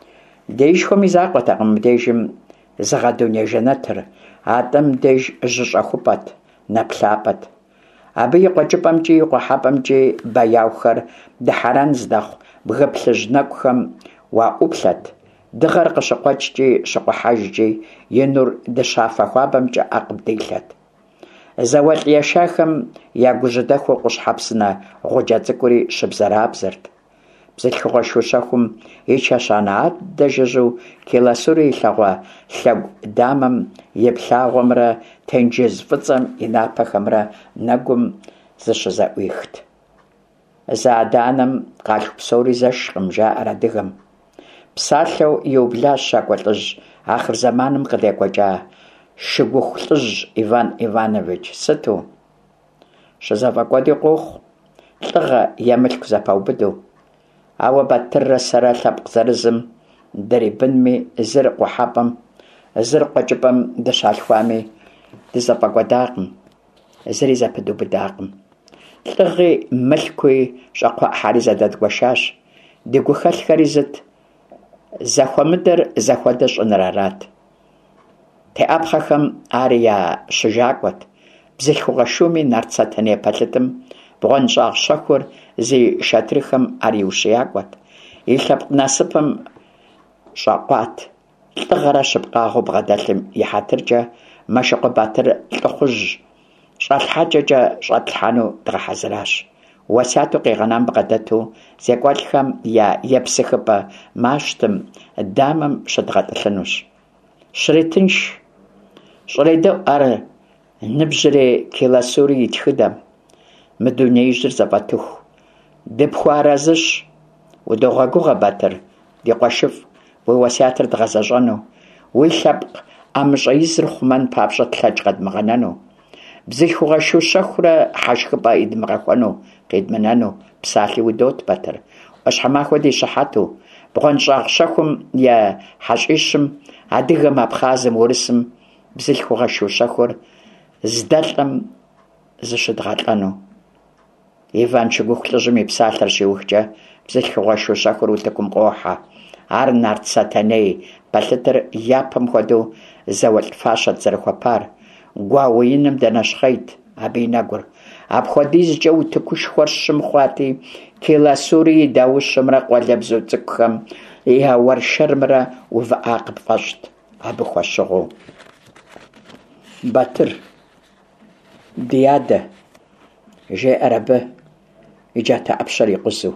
Деижхэми закъуэтэкъым мыбдежым зыгъэдунежэнэтыр, атӏэм деж жьыщӏэхупӏэт, нэплъапӏэт. Абы и къуэкӏыпӏэмкӏи и къухьэпӏэмкӏи бэяухэр дыхьэрэн здэхъу бгы плъыжь нэкӏухэм уаӏуплъэт, дыгъэр къыщыкъуэкӏкӏи щыкъухьэжкӏи и нур дыщафэ хуабэмкӏэ ӏэ къыбделъэт. Зауэлӏ ешахэм я гужьыдэхуэ къущхьэпсынэ гъуджэ цӏыкӏури щыбзэрабзэрт. Бзылъхугъуэ шыущэхум и чэщанэ адэ жыжьу Келэсури илъэгъуэ лъэгу дамэм и плъагъуэмрэ тенджыз фӏыцӏэм и напэхэмрэ нэгум зыщызэӏуихт. Зы адэ-анэм къалъху псори зэшкъым, жаӏэр адыгэм. Псалъэу иублащ щакӏуэ лӏыжь ахъырзэманым къыдекӏуэкӏа Шыгуху лӏыжь Иван Иванович. Сыту? Щызэфӏэкӏуэди къохъу, лӏыгъэ е мылъку зэпэубыду. Ауэ Батыррэ сэрэ лъэпкъ зырызым дрибынми, зыр къухьэпӏэм, зыр къуэкӏыпӏэм дыщалъхуами, дызэфӏэкӏуэдакъым, зыри зэпыдубыдакъым. Лӏыгъи мылъкуи щӏэкхъуэӏыхьэри зэдэдгуэшащ. Ди гухэлъхэри зыт? Зэхуэмыдэр зэхуэдэ щӏыныр арат. Теӏэпхъэхэм ар я щыжакӏуэт. Бзылъхугъэ шуми Нарт Сэтэней пэлъытым бгъуэнщӏагъ щэхур зи шэтрыхэм ар иущиякӏуэт. И лъэпкъ насыпым щӏэкъуат. Лӏыгъэрэ щыпкъагъэу бгъэдэлъым и хьэтыркӏэ Мэшыкъуэ Батыр лӏыхъужь щӏэлъхьэкӏэкӏэ щӏэтлъхьэну дгъэхьэзыращ. Уэсяту къигъэнам бгъэдэту зекӏуэлӏхэм я епсыхыпӏэ мащтым, дамэм щыдгъэтӏылъынущ. Щритынш, щӏрейдэӏу ар ныбжьри Келэсури и тхыдэм. Мы дунеижьыр зэфӏэтыху. Дыпхуарэзыщ. Удогъэгугъэ, Батыр, ди къуэшыфӏ, уи уэсятыр дгъэзэщӏэну, уи лъэпкъ ӏэмыщӏэ изыр хъумэн папщӏэ тлъэкӏ къэдмыгъэнэну, бзылъхугъэ шу щэхурэ хьэжкыпӏэ идмыгъэхуэну, къидмынэну псалъи удот, Батыр, ӏуащхьэмахуэ ди щыхьэту, бгъуэнщӏагъ щэхум е хьэщӏищым, адыгэм, абхъазым, урысым бзылъхугъэ шу щэхур здэлӏым зыщыдгъэлӏэну. Иван Шыгуху лӏыжьым и псалъэр щиухкӏэ бзылъхугъэ шу щэхур утыкум къохьэ. Ар Нарт Сэтэней пэлъытыр япэм хуэдэу зауэлӏ фащэт зэрыхуэпар. Гуауэ иным дэнэщхъейт абы и нэгур. Апхуэдизкӏэ утыкушхуэр щым хъуати, Келэсури и даущымрэ къуалэбзу цӏыкӏухэм я уэршэрымрэ увыӏа къыпфӏэщӏт абы хуэщыгъуу. Батыр, ди адэ, жеӏэр абы и джатэӏэпщэр икъузу.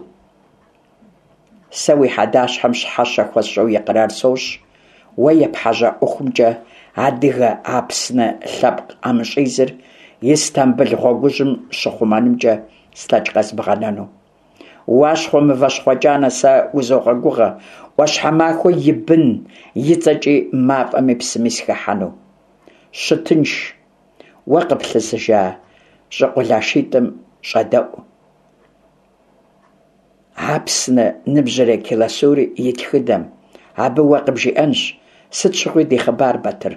Сэ уи хьэдащхьэм щхьэщэ хуэсщӏэу и къарар сощӏ, уэ епхьэжьэ ӏуэхумкӏэ адыгэ апсынэ лъэпкъ ӏэмыщӏизыр и Стамбыл гъуэгужьым щыхъумэнымкӏэ слъэкӏ къэзбгъэнэну. Уащхъуэ мывэщхъуэкӏанэ сэ узогъэгугъэ ӏуащхьэмахуэ и бын и цӏэкӏи мафӏэми псыми схыхьэну. Щытынш, уэ къыплъызыжа щӏыкъулашитӏым щӏэдэӏу. Апсынэ ныбжьырей Келэсури и тхыдэм. Абы уэ къыбжиӏэнщ сыт щыгъуи ди хъыбар, Батыр.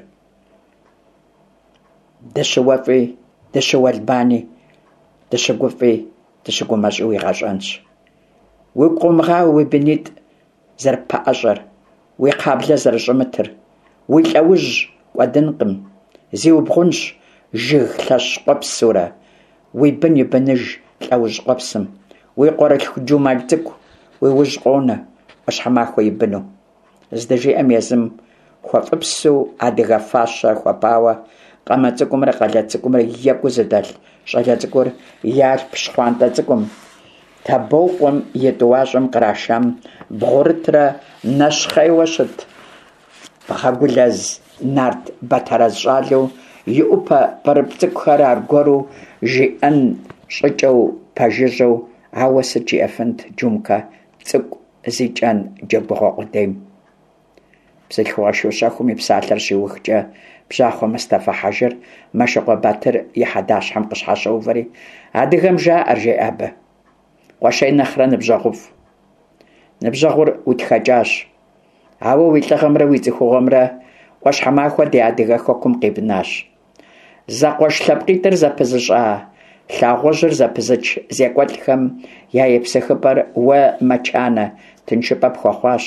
Дыщыуэфӏи, дыщыуэлбани, дыщыгуфӏи, дыщыгумэщӏи уигъэщӏэнщ. Уигу къумыгъауэ уи бынитӏ зэрыпэӏэщӏэр, уи кхъаблэ зэрыщӏымытыр, уи лӏэужь кӏуэдынкъым, зиубгъунщ жыг лъэщ къуэпсурэ, уи бын и быныж лӏэужь къуэпсым, уи къуэрылъху джумал цӏыкӏу уи ужь къонэ, ӏуащхьэмахуэ и быну. Здыжиӏэм езым хуэфӏыпсу адыгэ фащэ хуэпӏауэ къамэ цӏыкӏумрэ къалэ цӏыкӏумрэ екӏуу зыдэлъ щӏалэ цӏыкӏур ялъ пщхъуантӏэ цӏыкӏум Табокъуэм и тӏуащӏэм кърашам бгъурытрэ нэщхъейуэ щыт бгъэгулэз Нарт Батэрэз щӏалэу и ӏупэ пӏырыпӏ цӏыкӏухэр аргуэру жиӏэн щӏыкӏэу пэжыжьэу, ауэ сыт жиӏэфынт джумкэ цӏыкӏу зикӏэн джэгугъуэ къудейм. Бзылъхугъэ шу щэхум и псалъэр щиухкӏэ бжьахъуэ Мыстафэ Хьэжыр Мэшыкъуэ Батыр и хьэдащхьэм къыщхьэщӏэувэри адыгэм жаӏэр жеӏэ абы. Къуэшей нэхърэ ныбжьэгъуфӏ. Ныбжьэгъур утхэкӏащ, ауэ уи лӏыгъэмрэ уи цӏыхугъуэмрэ ӏуащхьэмахуэ ди адыгэ хэкум къибынащ. Зэкъуэш лъэпкъитӏыр зэпызыщӏа лъагъужьыр зэпызыч зекӏуэлӏхэм я епсыхыпӏэр уэ мэчанэ тыншыпӏэ пхуэхъуащ.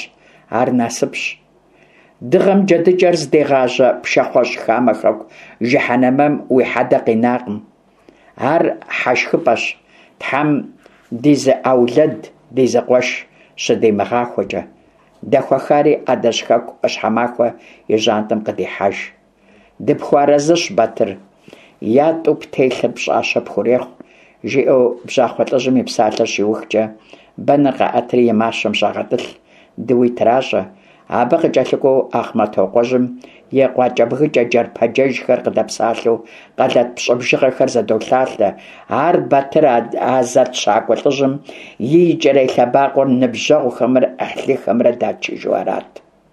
ар насыпщ. Дыгъэм джэдыкӏэр здегъажьэ пшахъуэщӏ хамэхэку жыхьэнэмэм уи хьэдэ къинакъым. Ар хьэшхыпӏэщ, Тхьэм дизыӏэулэд, дизыкъуэш щыдемыгъахуэкӏэ. Дэхуэхари ӏэдэщ-хэку ӏущхьэмахуэ и жьантӏэм къыдихьэж. Дыпхуарэзыщ Батыр. Ятӏу птелъыр пщӏащэ пхурехъу, жиӏэу бжьахъуэ лӏыжьым и псалъэр щиухкӏэ, бэныр къаӏэтри и мащэм щагъэтӏылъ, дыуи тращӏэ. Абы къыкӏэлъыкӏуэу Ахъмэтокъуэжьым и къуакӏэ-бгыкӏэ джэрпэджэжхэр къыдэпсалъэу къэлэт пщӏыбжыгъэхэр зэдолъалъэ. Ар Батыр азэрт щакӏуэ лӏыжьым и кӏэрей лъэбакъуэр ныбжьэгъухэмрэ ӏыхьлыхэмрэ дачыжу арат.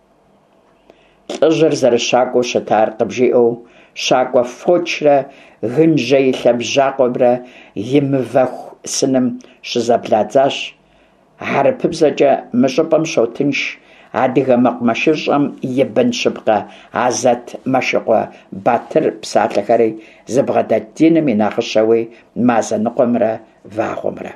Лӏыжьыр зэрыщакӏуэу щытар къыбжиӏэу щакӏуэ фочрэ гынжьэ и лъабжьакъуэмрэ и мывэху сыным щызэбладзащ. Хьэрыпыбзэкӏэ мы щӏыпӏэм щотынш адыгэ мэкъумэшыщӏэм и бын щыпкъэ Азат Мэшыкъуэ Батыр псалъэхэри зыбгъэдэтыным и нэхъыщэуи мазэ ныкъуэмрэ вагъуэмрэ.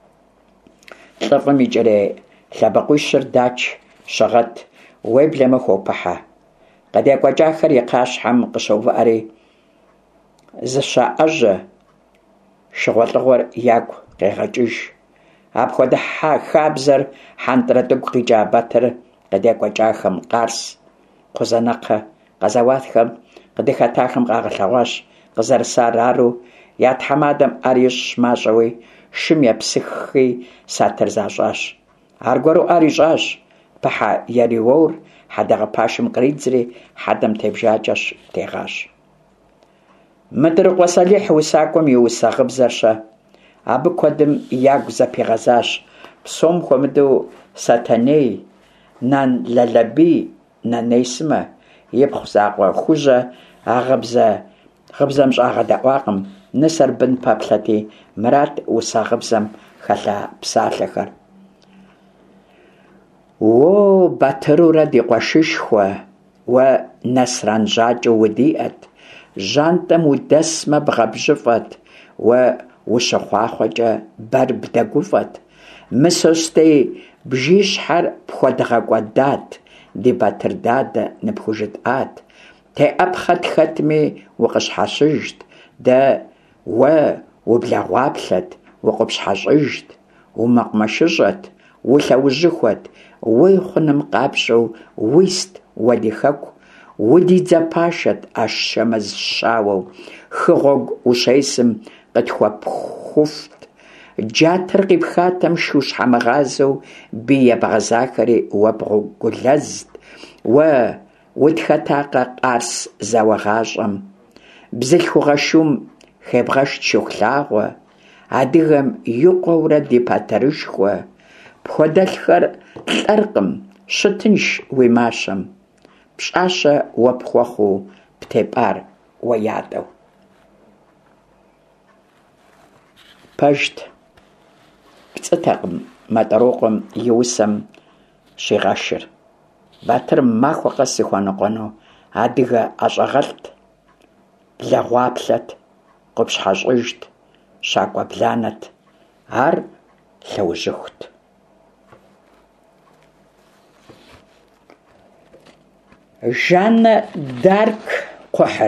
Лӏыфӏым и кӏэрей лъэбыкъуищыр дач щыгъэт, уеблэмэ хуопыхьэ. Къыдекӏуэкӏахэр и къащхьэм къыщоувыӏэри зыщаӏэжьэ, шыгъуэлӏыгъуэр ягу къегъэкӏыж. Апхуэдэ хабзэр хьэнтӏрэ тӏыгу къикӏа Батыр къыдекӏуэкӏахэм къарс, кхъузанакъэ, къэзэуатхэм, къыдыхэтахэм къагъэлъэгъуащ. Къызэрысар ару я тхьэмадэм ӏэр ищӏ мащӏэуи шым епсыххи сатыр защӏащ. Аргуэру ӏэр ищӏащ. Пыхьэ яриуэур хьэдэгъэпашым къридзри хьэдэм тебжакӏэщ тегъащ. Мыдырыкъуэ Салихь усакӏуэм и усагъыбзэрщэ. Абы куэдым ягу зэпигъэзащ. Псом хуэмыдэу Сатэней, Нан Лэлэбий, Нанейсымэ, ипхъу закъуэ хужьэ а гъыбзэм щӏагъэдэӏуакъым. Нысэр бын пэплъэти, мырат усагъыбзэм хэлъа псалъэхэр. Уо Батырурэ ди къуэшышхуэ, уэ Нэсран жьакӏэу удиӏэт, жьантӏэм удэсмэ бгъэбжьыфӏэт, уэ ущыхъуахъуэкӏэ бэр бдэгуфӏэт. Мы состей бжищхьэр пхуэдгъэкӏуэдат, ди Батыр дадэ ныпхужытӏат. Теӏэпхъэт хэтми укъыщхьэщыжт, дэ уэ ублэгъуаплъэт, укъыпщхьэщӏыжт, умэкъумэшыщӏэт, улъэужьыхуэт, уи хъуным къапщӏэу уист уэ ди хэку, удидзэпашэт ӏэщэ мэз щауэу, хыгъуэгу ущесым къытхуэпхуфт. Джатэр къипхатэм шу щхьэмыгъазэу бий ебгъэзахэри уэ бгъугулэзт, уэ утхэтакъэ къарс зауэгъащӏэм. Бзылъхугъэ шум хебгъэшт шыхулъагъуэ, адыгэм икъуэурэ ди патэрышхуэ. Пхуэдэлъхэр лӏэркъым, щытынш уи мащэм. Пщӏащэ уэ пхуэхъуу птепӏар уэ ятӏэу. Пэжт, пцӏытэкъым матӏэрукъуэм и усэм щигъэшыр. Батыр махуэ къэс зыхуэныкъуэну адыгэ ӏэщӏагъэлӏт, блэгъуаплъэт, къыпщхьэщӏыжт, щакӏуэбланэт. Ар лъэужьыхут. Жанна д'Арк кхъухьыр.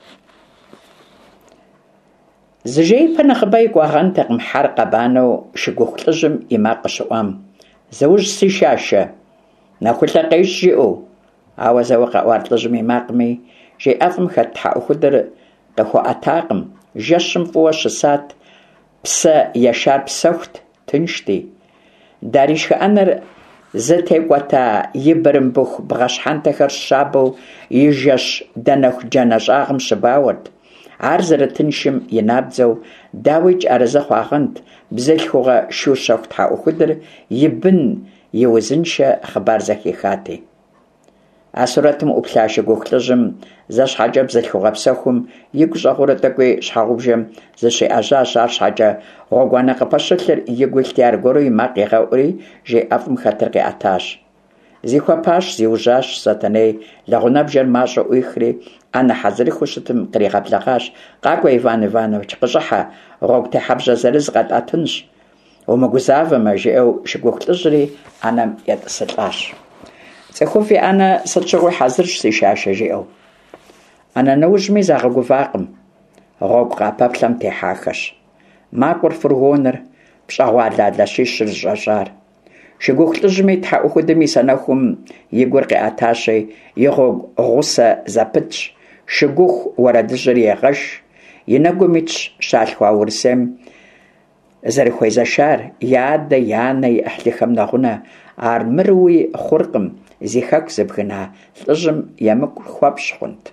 Зыжеипэ нэхъыбэ икӏуагъэнтэкъым хьэр къэбанэу шыгуху лӏыжьым и макъ къыщыӏуам. Зэуж сишашэ, нэхулъэ къещӏ жиӏэу, ауэ зэуэ къэӏуар лӏыжьым и макъми, жеӏэфӏым хэт тхьэӏухудыр къыхуэӏэтакъым. Жэщым фӏыуэ щысат, псэ ешар псэхут, тыншти. Даришхыӏэныр зытекӏуэта и бырымбыху бгъэщхьэнтэхэр щабэу и жэщ дэнэху джанэ щӏагъым щыбауэрт. Ар зэрытыншым и набдзэу дауичӏ ӏэрызэ хъуагъэнт. Бзылъхугъэ шу щэху тхьэӏухудыр и бын, и узыншэ хъыбар зэхихати. А сурэтым ӏуплъа шыгуху лӏыжьым зэщхьэкӏэ бзылъхугъэ псэхум игу щӏэгъурэ тӏэкӏуи щхьэгъубжэм зыщиӏэжьащ. Ар щхьэкӏэ гъуэгуанэ къыпэщылъыр игу илъти, аргуэру и макъ игъэӏури жеӏэфӏым хэтыр къиӏэтащ. Зихуэпащ, зиужьащ. Сатэней лэгъунэбжэр мащӏэ ӏуихри ӏэнэ хьэзырыхыу щытым къригъэблэгъащ. «Къакӏуэ, Иван Иванович, къыщӏыхьэ, гъуэгу техьэбжьэ зырыз къэтӏэтынщ, умыгузавэмэ», жиӏэу шыгуху лӏыжьри ӏэнэм етӏысылӏащ. Цӏыхуфи ӏэнэ сыт щыгъуи хьэзырщ си шашэ жиӏэу. Ӏэнэ нэужьми загъэгувакъым, гъуэгу къапэплъэм техьахэщ. Макӏуэр фургоныр пщӏэгъуалэ Алащищыр зыщӏэщӏар. Шыгуху лӏыжьми тхьэӏухудым и сэнэхум и гур къиӏэтащи, и гъуэгу гъусэ зэпытщ, шыгуху уэрэдыжьыр егъэш, и нэгум итщ щалъхуа Урысейм зэрыхуезэшар, и адэ и анэ и ӏыхьлыхэм нэгъунэ, ар мыруи хъуркъым, зи хэку зыбгына лӏыжьым емыкӏур хуэпщ хъунт.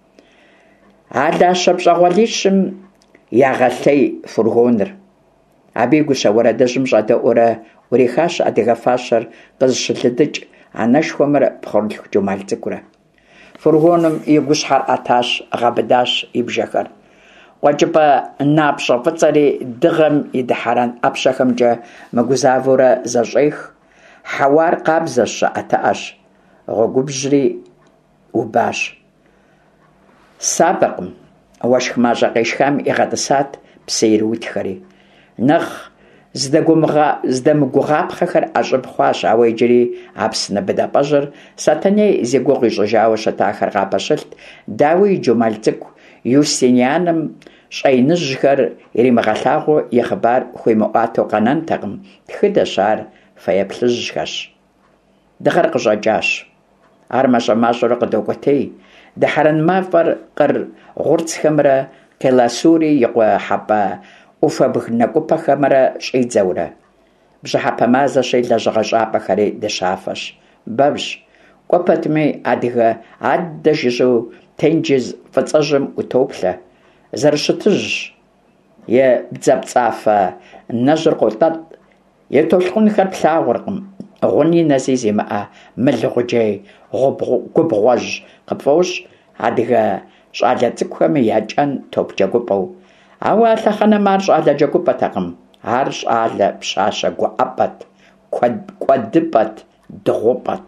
А лащэ пщӏэгъуалищым ягъэлъей фургоныр. Абы и гущэ уэрэдыжьым щӏэдэӏуурэ урихащ адыгэ фащэр къызыщылыдыкӏ анэшхуэмрэ пхъурлъху Джумал цӏыкӏурэ. Фургоным и гущхьэр ӏэтащ, гъэбыдащ и бжэхэр. Къуэкӏыпӏэ напщӏэ фӏыцӏэри дыгъэм и дыхьэрэн ӏэпщэхэмкӏэ мыгузавэурэ зэщӏех, хьэуар къабзэщ, щыӏэтыӏэщ, гъуэгубжьри убащ. Сабэкъым, уэшх мащӏэ къешхам игъэтӏысат псы ирыутхэри. Нэхъ здэмыгугъапхъэхэр ӏэщӏыб хъуащ, ауэ иджыри а псынэ быдапӏэжьыр Сатэней зи гугъу ищӏыжауэ щытахэр къапэщылът, дауи и Джумал цӏыкӏу Юстинианым щӏэиныжьхэр иримыгъэлъагъуу и хъыбар хуимыӏуатэу къэнэнтэкъым, тхыдэщ ар, фэеплъыжьхэщ. Дыгъэр къыщӏэкӏащ. Ар мащӏэ-мащӏэурэ къыдокӏуэтей. Дыхьэрэн мафӏэр къыр гъурцхэмрэ Келасури и къуэ хьэпӏэ ӏуфэ бгынэкӏупэхэмрэ щӏидзэурэ. Бжьыхьэпэ мазэщи лэжьыгъэ щӏапӏэхэри дыщафэщ. Бэвщ. Кӏуэ пэтми адыгэ адэ жыщӏу тенджыз фӏыцӏэжьым ӏутоплъэ. Зэрыщытыжщ. Е бдзэпцӏафэ нэжьыр къолтӏэтӏ. Е толъкъунхэр плъагъуркъым. Гъуни нэзи зимыӏэ мылгъуджей губгъуэжь къыпфӏощ адыгэ щӏалэ цӏыкӏухэми я кӏэн топ джэгупӏэу. Ауэ а лъэхъэнэм ар щӏалэ джэгупӏэтэкъым. Ар щӏалэ пщащэ гуӏэпӏэт, кӏуэдыпӏэт, дыгъупӏэт.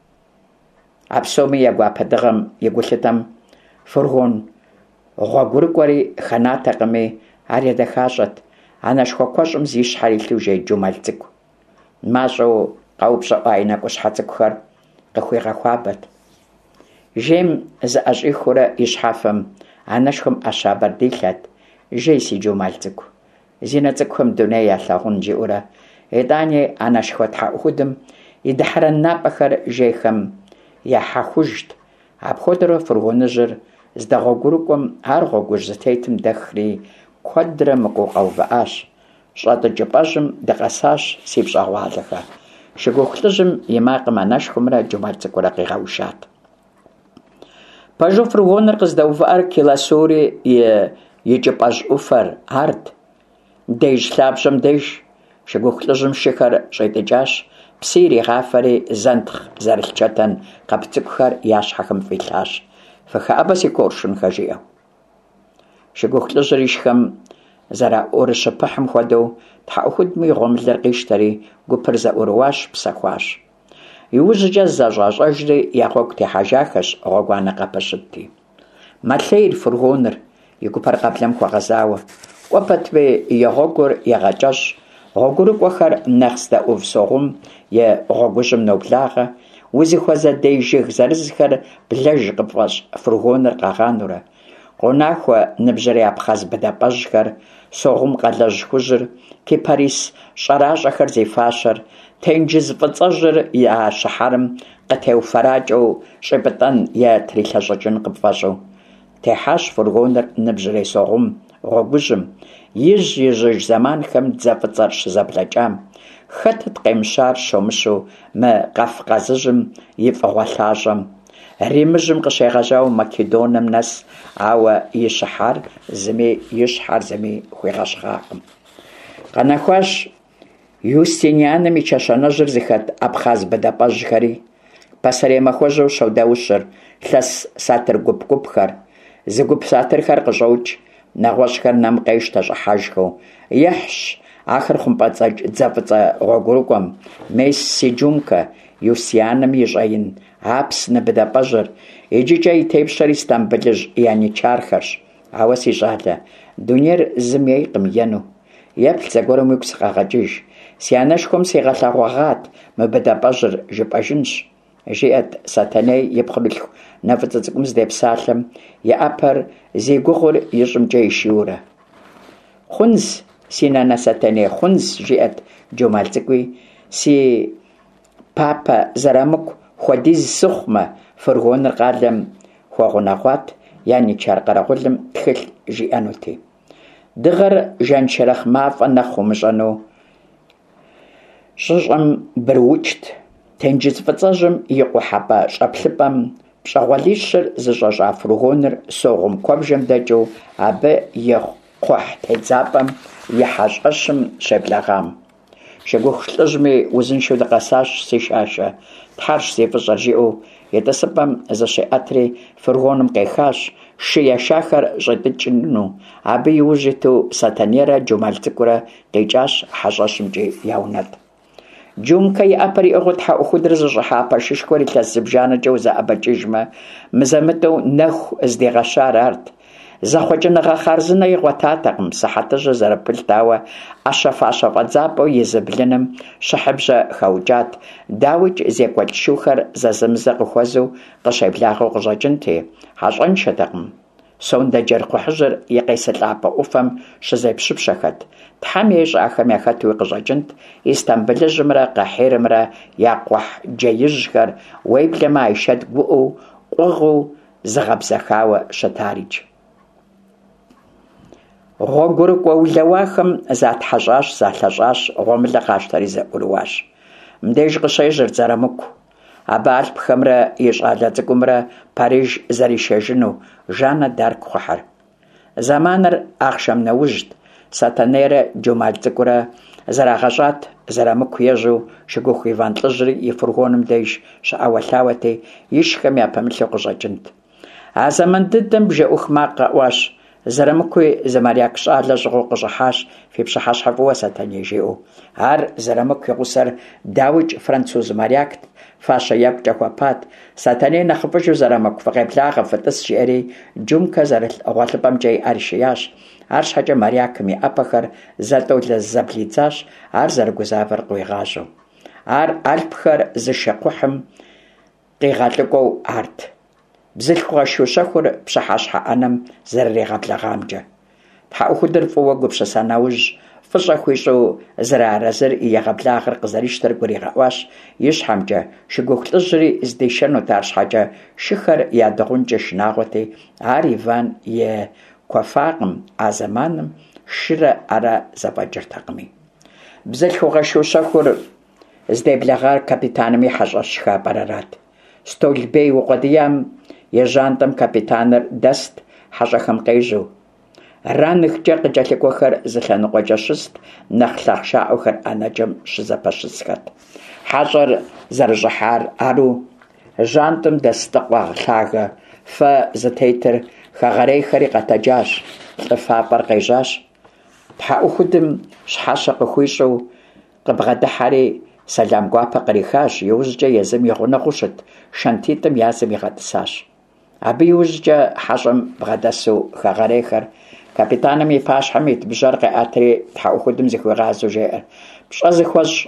А псоми я гуапэ дыгъэм и гулъытэм фургон гъуэгурыкӏуэри хэнатэкъыми, ар едэхащӏэт. Анэшхуэ куэщӏым зищхьэр илъу жей Джумал цӏыкӏу. Мащӏэу къэупщӏэӏуа и нэкӏущхьэ цӏыкӏухэр къыхуигъэхуабэт. Жейм зыӏэщӏихыурэ и щхьэфэм анэшхуэм ӏэща бэрдилъэт. Жей си Джумал цӏыкӏу. Зи нэ цӏыкӏухэм дуней ялъагъун жиӏэурэ, итӏани анэшхуэ тхьэӏухудым и дыхьэрэн напӏэхэр жейхэм яхьэхужт. Апхуэдэурэ фургоныжьыр здэгъуэгурыкӏуэм ар гъуэгужь зытетым дэхри куэдрэ мыкъуу къэувыӏащ. ЩӀэтӀыкӀыпӀэжьым дыкъэсащ си пщӀэгъуалэхэ. Шыгуху лӀыжьым и макъым анэшхуэмрэ Джумал цӀыкӀурэ къигъэушат. Пэжу фургоныр къыздэувыӀэр Келасури и кӀыпӀэжь Ӏуфэр арт. Деж лъабжьэм деж шыгуху лӀыжьым шыхэр щӀетӀыкӀащ. Псы иригъафэри зэнтхъ зэрылъчэтэн къэп цӀыкӀухэр я щхьэхэм фӀилъащ. «Фыхэӏэбэ си коршунхэ» жиӏэу. Шыгуху лӀыжьыр ишхэм зэраӏурыщыпыхьым хуэдэу тхьэӏухудми гъуэмылэр къищтэри гупыр зэӏурыуащ, псэхуащ. Иужькӏэ зэщӏащӏэжри я гъуэгу техьэжахэщ гъуэгуанэ къэпэ щытти. Мэлъейр фургоныр и гупэр къэблэм хуэгъэзауэ. Кӏуэ пэтми и гъуэгур егъэкӏэщӏ. Гъуэгурыкӏуэхэр нэхъ здэӏув согъум е гъуэгужьым ноблагъэ. Узыхуэзэ дей жыг зырызхэр блэж къыпфӏэщ фургоныр къагъанурэ. Къонахуэ ныбжьыр япхъэз быдапӏэжьхэр, согъум къэлэжь хужьыр, кипарис щӏэращӏэхэр зефащэр, тенджыз фӏыцӏэжьыр я щыхьэрым къытеуфэракӏэу щӏипӏытӏэн е трилъэщӏыкӏын къыпфӏэщӏу. Техьащ фургоныр ныбжьырей согъум, гъуэгужьым, ижь-ижьыж зэманхэм дзэ фӏыцӏэр щызэблэкӏам. Хэтыт къемыщар щомыщу мы къэф-къэзыжьым и фӏыгъуэлъащӏэм. Римыжьым къыщегъэжьау Македоным нэс, ауэ и щыхьэр зыми хуигъэщхъакъым. Къэнэхуащ Юстинианым и чэщэнэжьыр зыхэт Абхъаз быдапӏэжьхэри. Пасэрей махуэжьэу щодэущыр лъэс сатыр-гуп-гупхэр. Зы гуп сатырхэр къыщӏокӏ, нэгъуэщӏхэр нэм къещ тэщӏыхьэжхэу. Ехьщ ахэр хъумпӏэцӏэкӏ дзэ фӏыцӏэ гъуэгурыкӏуэм. Мес си Джумкэ, Юстианым и щӏэин а псынэ быдапӏэжьыр. Иджыкӏэ и тепщэри Стамбылыжь яничархэрщ. Ауэ си щӏалэ, дунейр зым ейкъым ену. Еплъ зэгуэрым уигу сыкъэгъэкӏыж. Си анэшхуэм сегъэлъэгъуэгъат, мы быдапӏэжьыр жыпӏэжынщ. جئت ساتاني يبخلو نفتتكم زديب سالم يأبر زي قغر يجم جاي شيورة خنز سينانا ساتاني خنز جئت جمال تكوي سي بابا زرامك خوديز سخمة فرغون القادم خواغناقوات يعني شارقرقلم تخل جيانوتي دغر جان شرخ ماف أنخو مجانو شجم بروجت تنجز فتزاجم يقو حبا شابلبام بشغوليشر زجاجا فرغونر سوغم كوبجم داجو أبا يقوح تيزابم يحاجقشم شبلاغام شغوخ لجمي وزن شو دقاساش سيشاشا تحرش سيفجر جيو يتسبم إذا شيئتري فرغونم قيخاش شيا شاخر جدجنو أبي يوجتو ساتانيرا جمال تكورا قيجاش حاجاشم جي ياونات جوم كي أبري أغد حا أخد رزج حا باششكوري تلزبجانا جوزا أبا جيجما مزامتو نخ ازدغاشار أرد زخوجنا غخارزنا يغواتاتقم صحتجا زربلتاوا أشف أدزابو يزبلنم شحبجا خوجات داوج زيكوال شوخر زازمزق خوزو قشيبلاغو غجاجنتي حاجان شتقم سون دجرقو حجر يقيس اللعبة أفهم شزيب شبشخت تحميش أخم يخطوي قجاجنت يستنبل جمرا قحير مرا يقوح جيجغر ويبلما يشد قوء قوغو زغب زخاوة شتاريج غوغورك وولواخم زات حجاش زاتلجاش غوملا قاشتري زقلواش مديج قشيجر زرمكو أبال بخمرة يشغالة تقمرة باريج زريشيجنو جانا دارك خحر زمانر أخشم نوجد ساتانيرة جمال تقرة زراغجات زرمكو يجو شقوخ يفان تلجري يفرغونم ديش شاوتاوتي يشكم يابملو قجاجنت عزمان ددم بجا أخماق واش زرمكوي زمارياك شاهد لجغو قجحاش في بشحاش حفوة ساتاني جيو هار زرمكوي غسر داوج فرانسوز مارياك فاشا ياك جاكوابات ساتاني نخبجو زرمكو فقيب لاغا فتس جيري جمكا زرت أغوالبام جاي أرشياش عرش حاجة مارياك مي أبخر زلتو لزبليتاش عر زرقو زافر قويغاجو عر ألبخر زشاقوحم قيغاتلقو عرت بزلقوا شو شخور بشحاش حقنم زرري غبلغامجة تحقو خدر فوقو بشساناوج فجأة خويشو زرار زر إيا غبلاغر قزاريشتر قوري غواش يشحمجة شقوك تجري ازديشنو تارش حاجة شخر يادغونجة شناغوتي عاريفان يه كوفاقم عزمانم شر أرى زباجر تقمي بزلقوا شو شخور ازدي بلغار كابيتانمي حاجة شخا برارات ستول بي وقديام يجانتم كابيتانر دست حاجة خمقيجو رانك جاق جالك وخر زخان قجاشست نخلق شاوخر أنجم شزباشسكت حجر زرجحار أرو جانتم دستقوا خلاغ فزتيتر خغري خريقة تجاش لفابر قيجاش بحاو خدم شحاشق خويشو قبغد حري سلام قوابا قريخاش يوزجا يزم يغونا غشت شانتيتم يازم يغدساش أبي يوزجا حجم بغدسو خغريخر كابيتانم يفاش حميت بجرق أتري بحاو خدم زخو غازو جائر بش أزخوش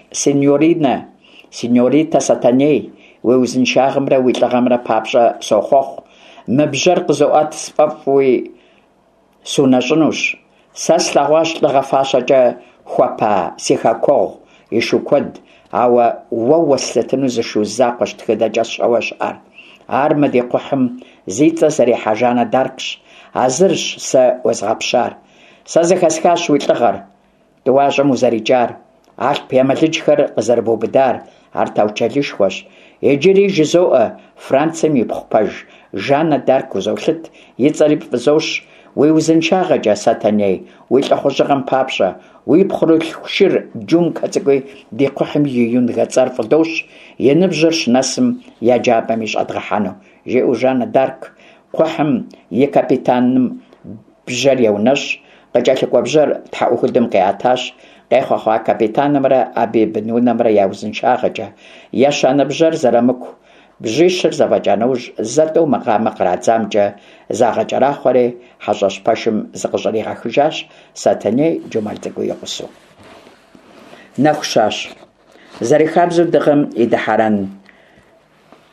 سينيوريتا ساتاني ويوزن شاغمرا ويتلغمرا بابشا سوخوخ مبجرق زوات سبفوي سوناجنوش ساس لغواش لغفاشا جا خوابا سيخا كوغ يشو كود أو ووسلتنو زشو زاقش تخدا جاش أوش أر مدي قحم زيتا سري حاجانا داركش عزرش سا وزغبشار سازخ اسكاش ويتلغر دواجا مزاريجار عالك بيامالجخر قزربو بدار عرتاو تشاليش خوش يجري جزوء فرانسم يبخباج جانا دارك وزوشت يتصريب بزوش ويوزن شاغجا ساتاني ويتلخوشغم بابشا ويبخلو الخشير جوم كاتقوي دي قحم يون غتصار فدوش ينبجرش نسم يجابا مش أدغحانو جيو جانا دارك قحم يكابيتان بجر يونش قجاك وبجر تحقو خدم قياتاش قيخو خوا كابيتان مرا أبي بنو نمرا يوزن شاغجا ياشان بجر زرمكو بجيشر زواجانوج زدو مقام قراتزامجا زاغجرا خوري حجاش باشم زغجري غاخجاش ساتاني جمال تقو يقصو نخشاش زري خابزو دغم إدحاران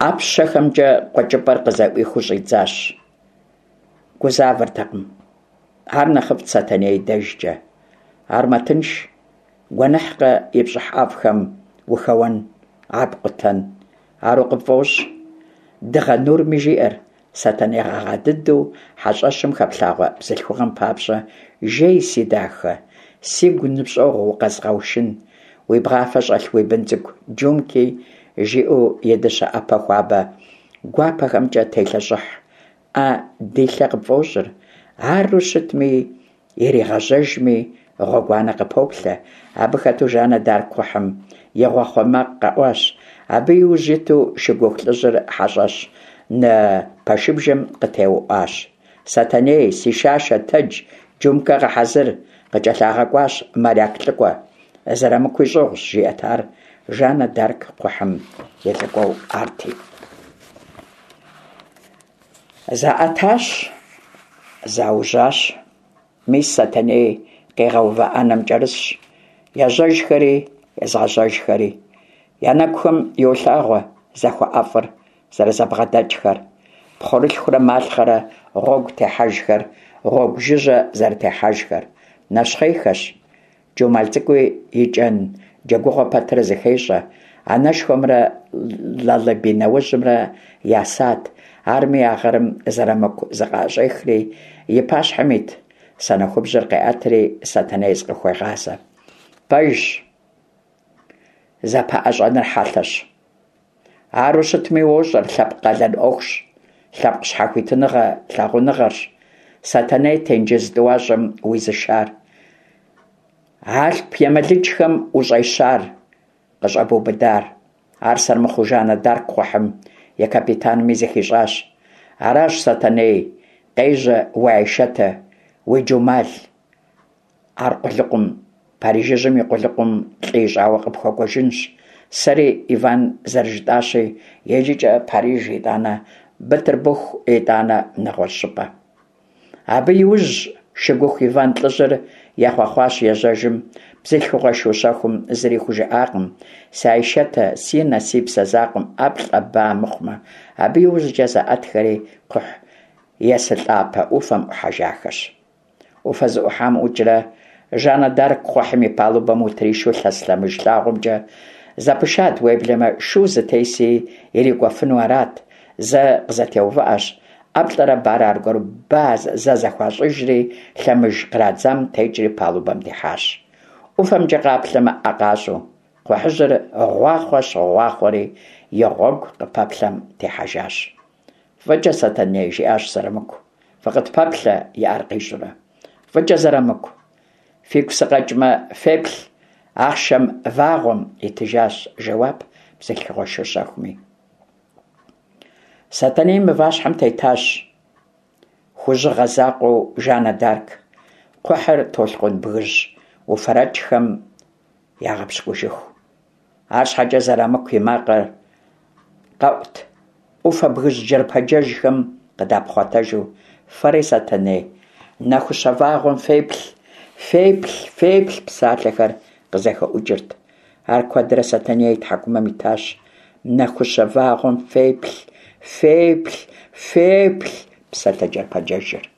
Апщэхэмкӏэ къуэкӏыпӏэр къызэӏуихыу щӏидзащ. Гузавэртэкъым. Ар нэхъыфӏт Сатэней дэжкӏэ. Ар мэтынш, гуэныхькъэ и пщӏыхь ӏэфӏхэм ухэуэн, абы къутэн. Ару къыпфӏощӏ. Дыгъэ нурми жиӏэр, Сатэней гъэгъа дыдэу хьэщӏэщым хэплъагъуэ бзылъхугъэм папщӏэ, жей си дахэ, сигу ныбщӏогъу укъэзгъэушын, уи бгъафэ щӏэлъ уи бын цӏыкӏу джумки, жиӏэу и дыщэ ӏэпэ хуабэ гуапэхэмкӏэ телъэщӏыхь, дилъэ къыпфӏощӏыр, ару щытми, иригъэжьэжми, гъуэгуанэ къыпоплъэ, абы хэту Жанна Дарк кхъухьым и гъуэхъуэ макъ къэӏуащ, абы иужь иту шыгух лӏыжьыр хьэщӏэщ, пэшыбжэм къытеуӏуащ. Сатэней, си шашэ тэдж, джумкэ къыхьэзыр, къыкӏэлъагъэкӏуащ моряк лӏыкӏуэ. Зэрымыкуи щӏыгъущ, жиӏэт ар Жанна Дарк кхъухьым елӏыкӏуэу арти. Заӏэтащ, заужьащ, мис Сатэней къегъэувыӏэнэм кӏэрысщ, ежьэжхэри, езгъэжьэжхэри. Я нэгухэм йолъагъуэ зэхуэӏэфӏыр, зэрызэбгъэдэкӏхэр, пхъурылъхурэ малъхъэрэ гъуэгу техьэжхэр, гъуэгу жыжьэ зэрытехьэжхэр. Нэщхъейхэщ. Джумал цӏыкӏуи и кӏэн джэгугъуэ пэтыр зыхещӏэ, анэшхуэмрэ лалыби нэужьымрэ ясат, арми я гъэрым зэрымыку зыкъащӏехри, и пащхьэм ит санэхубжьыр къеӏэтри, Сатэней къыхуегъазэ. Пэжщ, зэпэӏэщӏэныр хьэлъэщ. Ару щытми уощӏэр, лъэпкъ къалэн ӏуэхущ, лъэпкъ щхьэхуитыныгъэ лъагъуныгъэрщ. Сатэней тенджыз тӏуащӏэм уизышар. Алъп емылыджхэм ущӏещар, къыщӏэбубыдар. Ар сэрмыхъуу Жанна Дарк кхъухьым и капитанми зыхищӏащ. Аращ Сатэней, къежьэ уи Айшэтэ, уи Джумал. Ар къулыкъум, Парижыжьым и къулыкъум лӏы ищӏауэ къыпхуэкӏуэжынщ. Сэри Иван зэрыжытӏащи, еджыкӏэ Париж итӏанэ, Бытырбыху итӏанэ нэгъуэщӏ щӏыпӏэ. Абы иужь шыгуху Иван лӏыжьыр ехъуэхъуащ ежьэжым, бзылъхугъуэ шыущэхум зыриху жиӏакъым. Си Айшэтэ, си насип сэзакъым, ӏэплӏ ӏэба мыхъумэ. Абы иужькӏэ зэӏэтхэри кхъухь есылӏапэ ӏуфэм ӏухьэжахэщ. ӏуфэ зыӏухьам ӏукӏрэ, Жанна Дарк кхъухьым и палубэм утрищу лъэс лъэмыж лъагъумкӏэ зэпышат, уеблэмэ шу зытеси ирикӏуэфыну арат, зэ къызэтеувыӏэщ. Ӏэплӏэрэ барэ аргуэру зэ зэхуащӏыжри, лъэмыж кърадзам текӏри палубэм дихьащ. ӏуфэмкӏэ къаплъэмэ ӏэ къащӏу, кхъухьыжьыр гъуахъуэщ, гъуахъуэри и гъуэгу къыпэплъэм техьэжащ. Фӏыкӏэ Сатэней, жиӏащ зэрымыку, фыкъытпэплъэ, иӏэр къищӏурэ. Фӏыкӏэ зэрымыку. Фигу сыкъэкӏмэ феплъ, ахъшэм вагъуэм итыжащ жэуап бзылъхугъуэ шыущэхуми. Сатэней мыващхьэм тетащ. Хужьыгъэ закъуэу Жанна Дарк. Кхъухьыр толъкъун бгыжь, уфэрэкӏхэм ягъэпщкӏужыху. Арщхьэкӏэ зэрымыку и макъыр къэӏут. ӏуфэ бгыжь джэрпэджэжхэм къыдапхъуэтэжу, фэри Сатэней, нэхущэ вагъуэм феплъ, феплъ, феплъ псалъэхэр къызэхэӏукӏырт. Ар куэдрэ Сатэней тхьэкӏумэм итащ. Нэхущэ вагъуэм феплъ, феплъ, феплъ, псалъэ джэрпэджэжыр.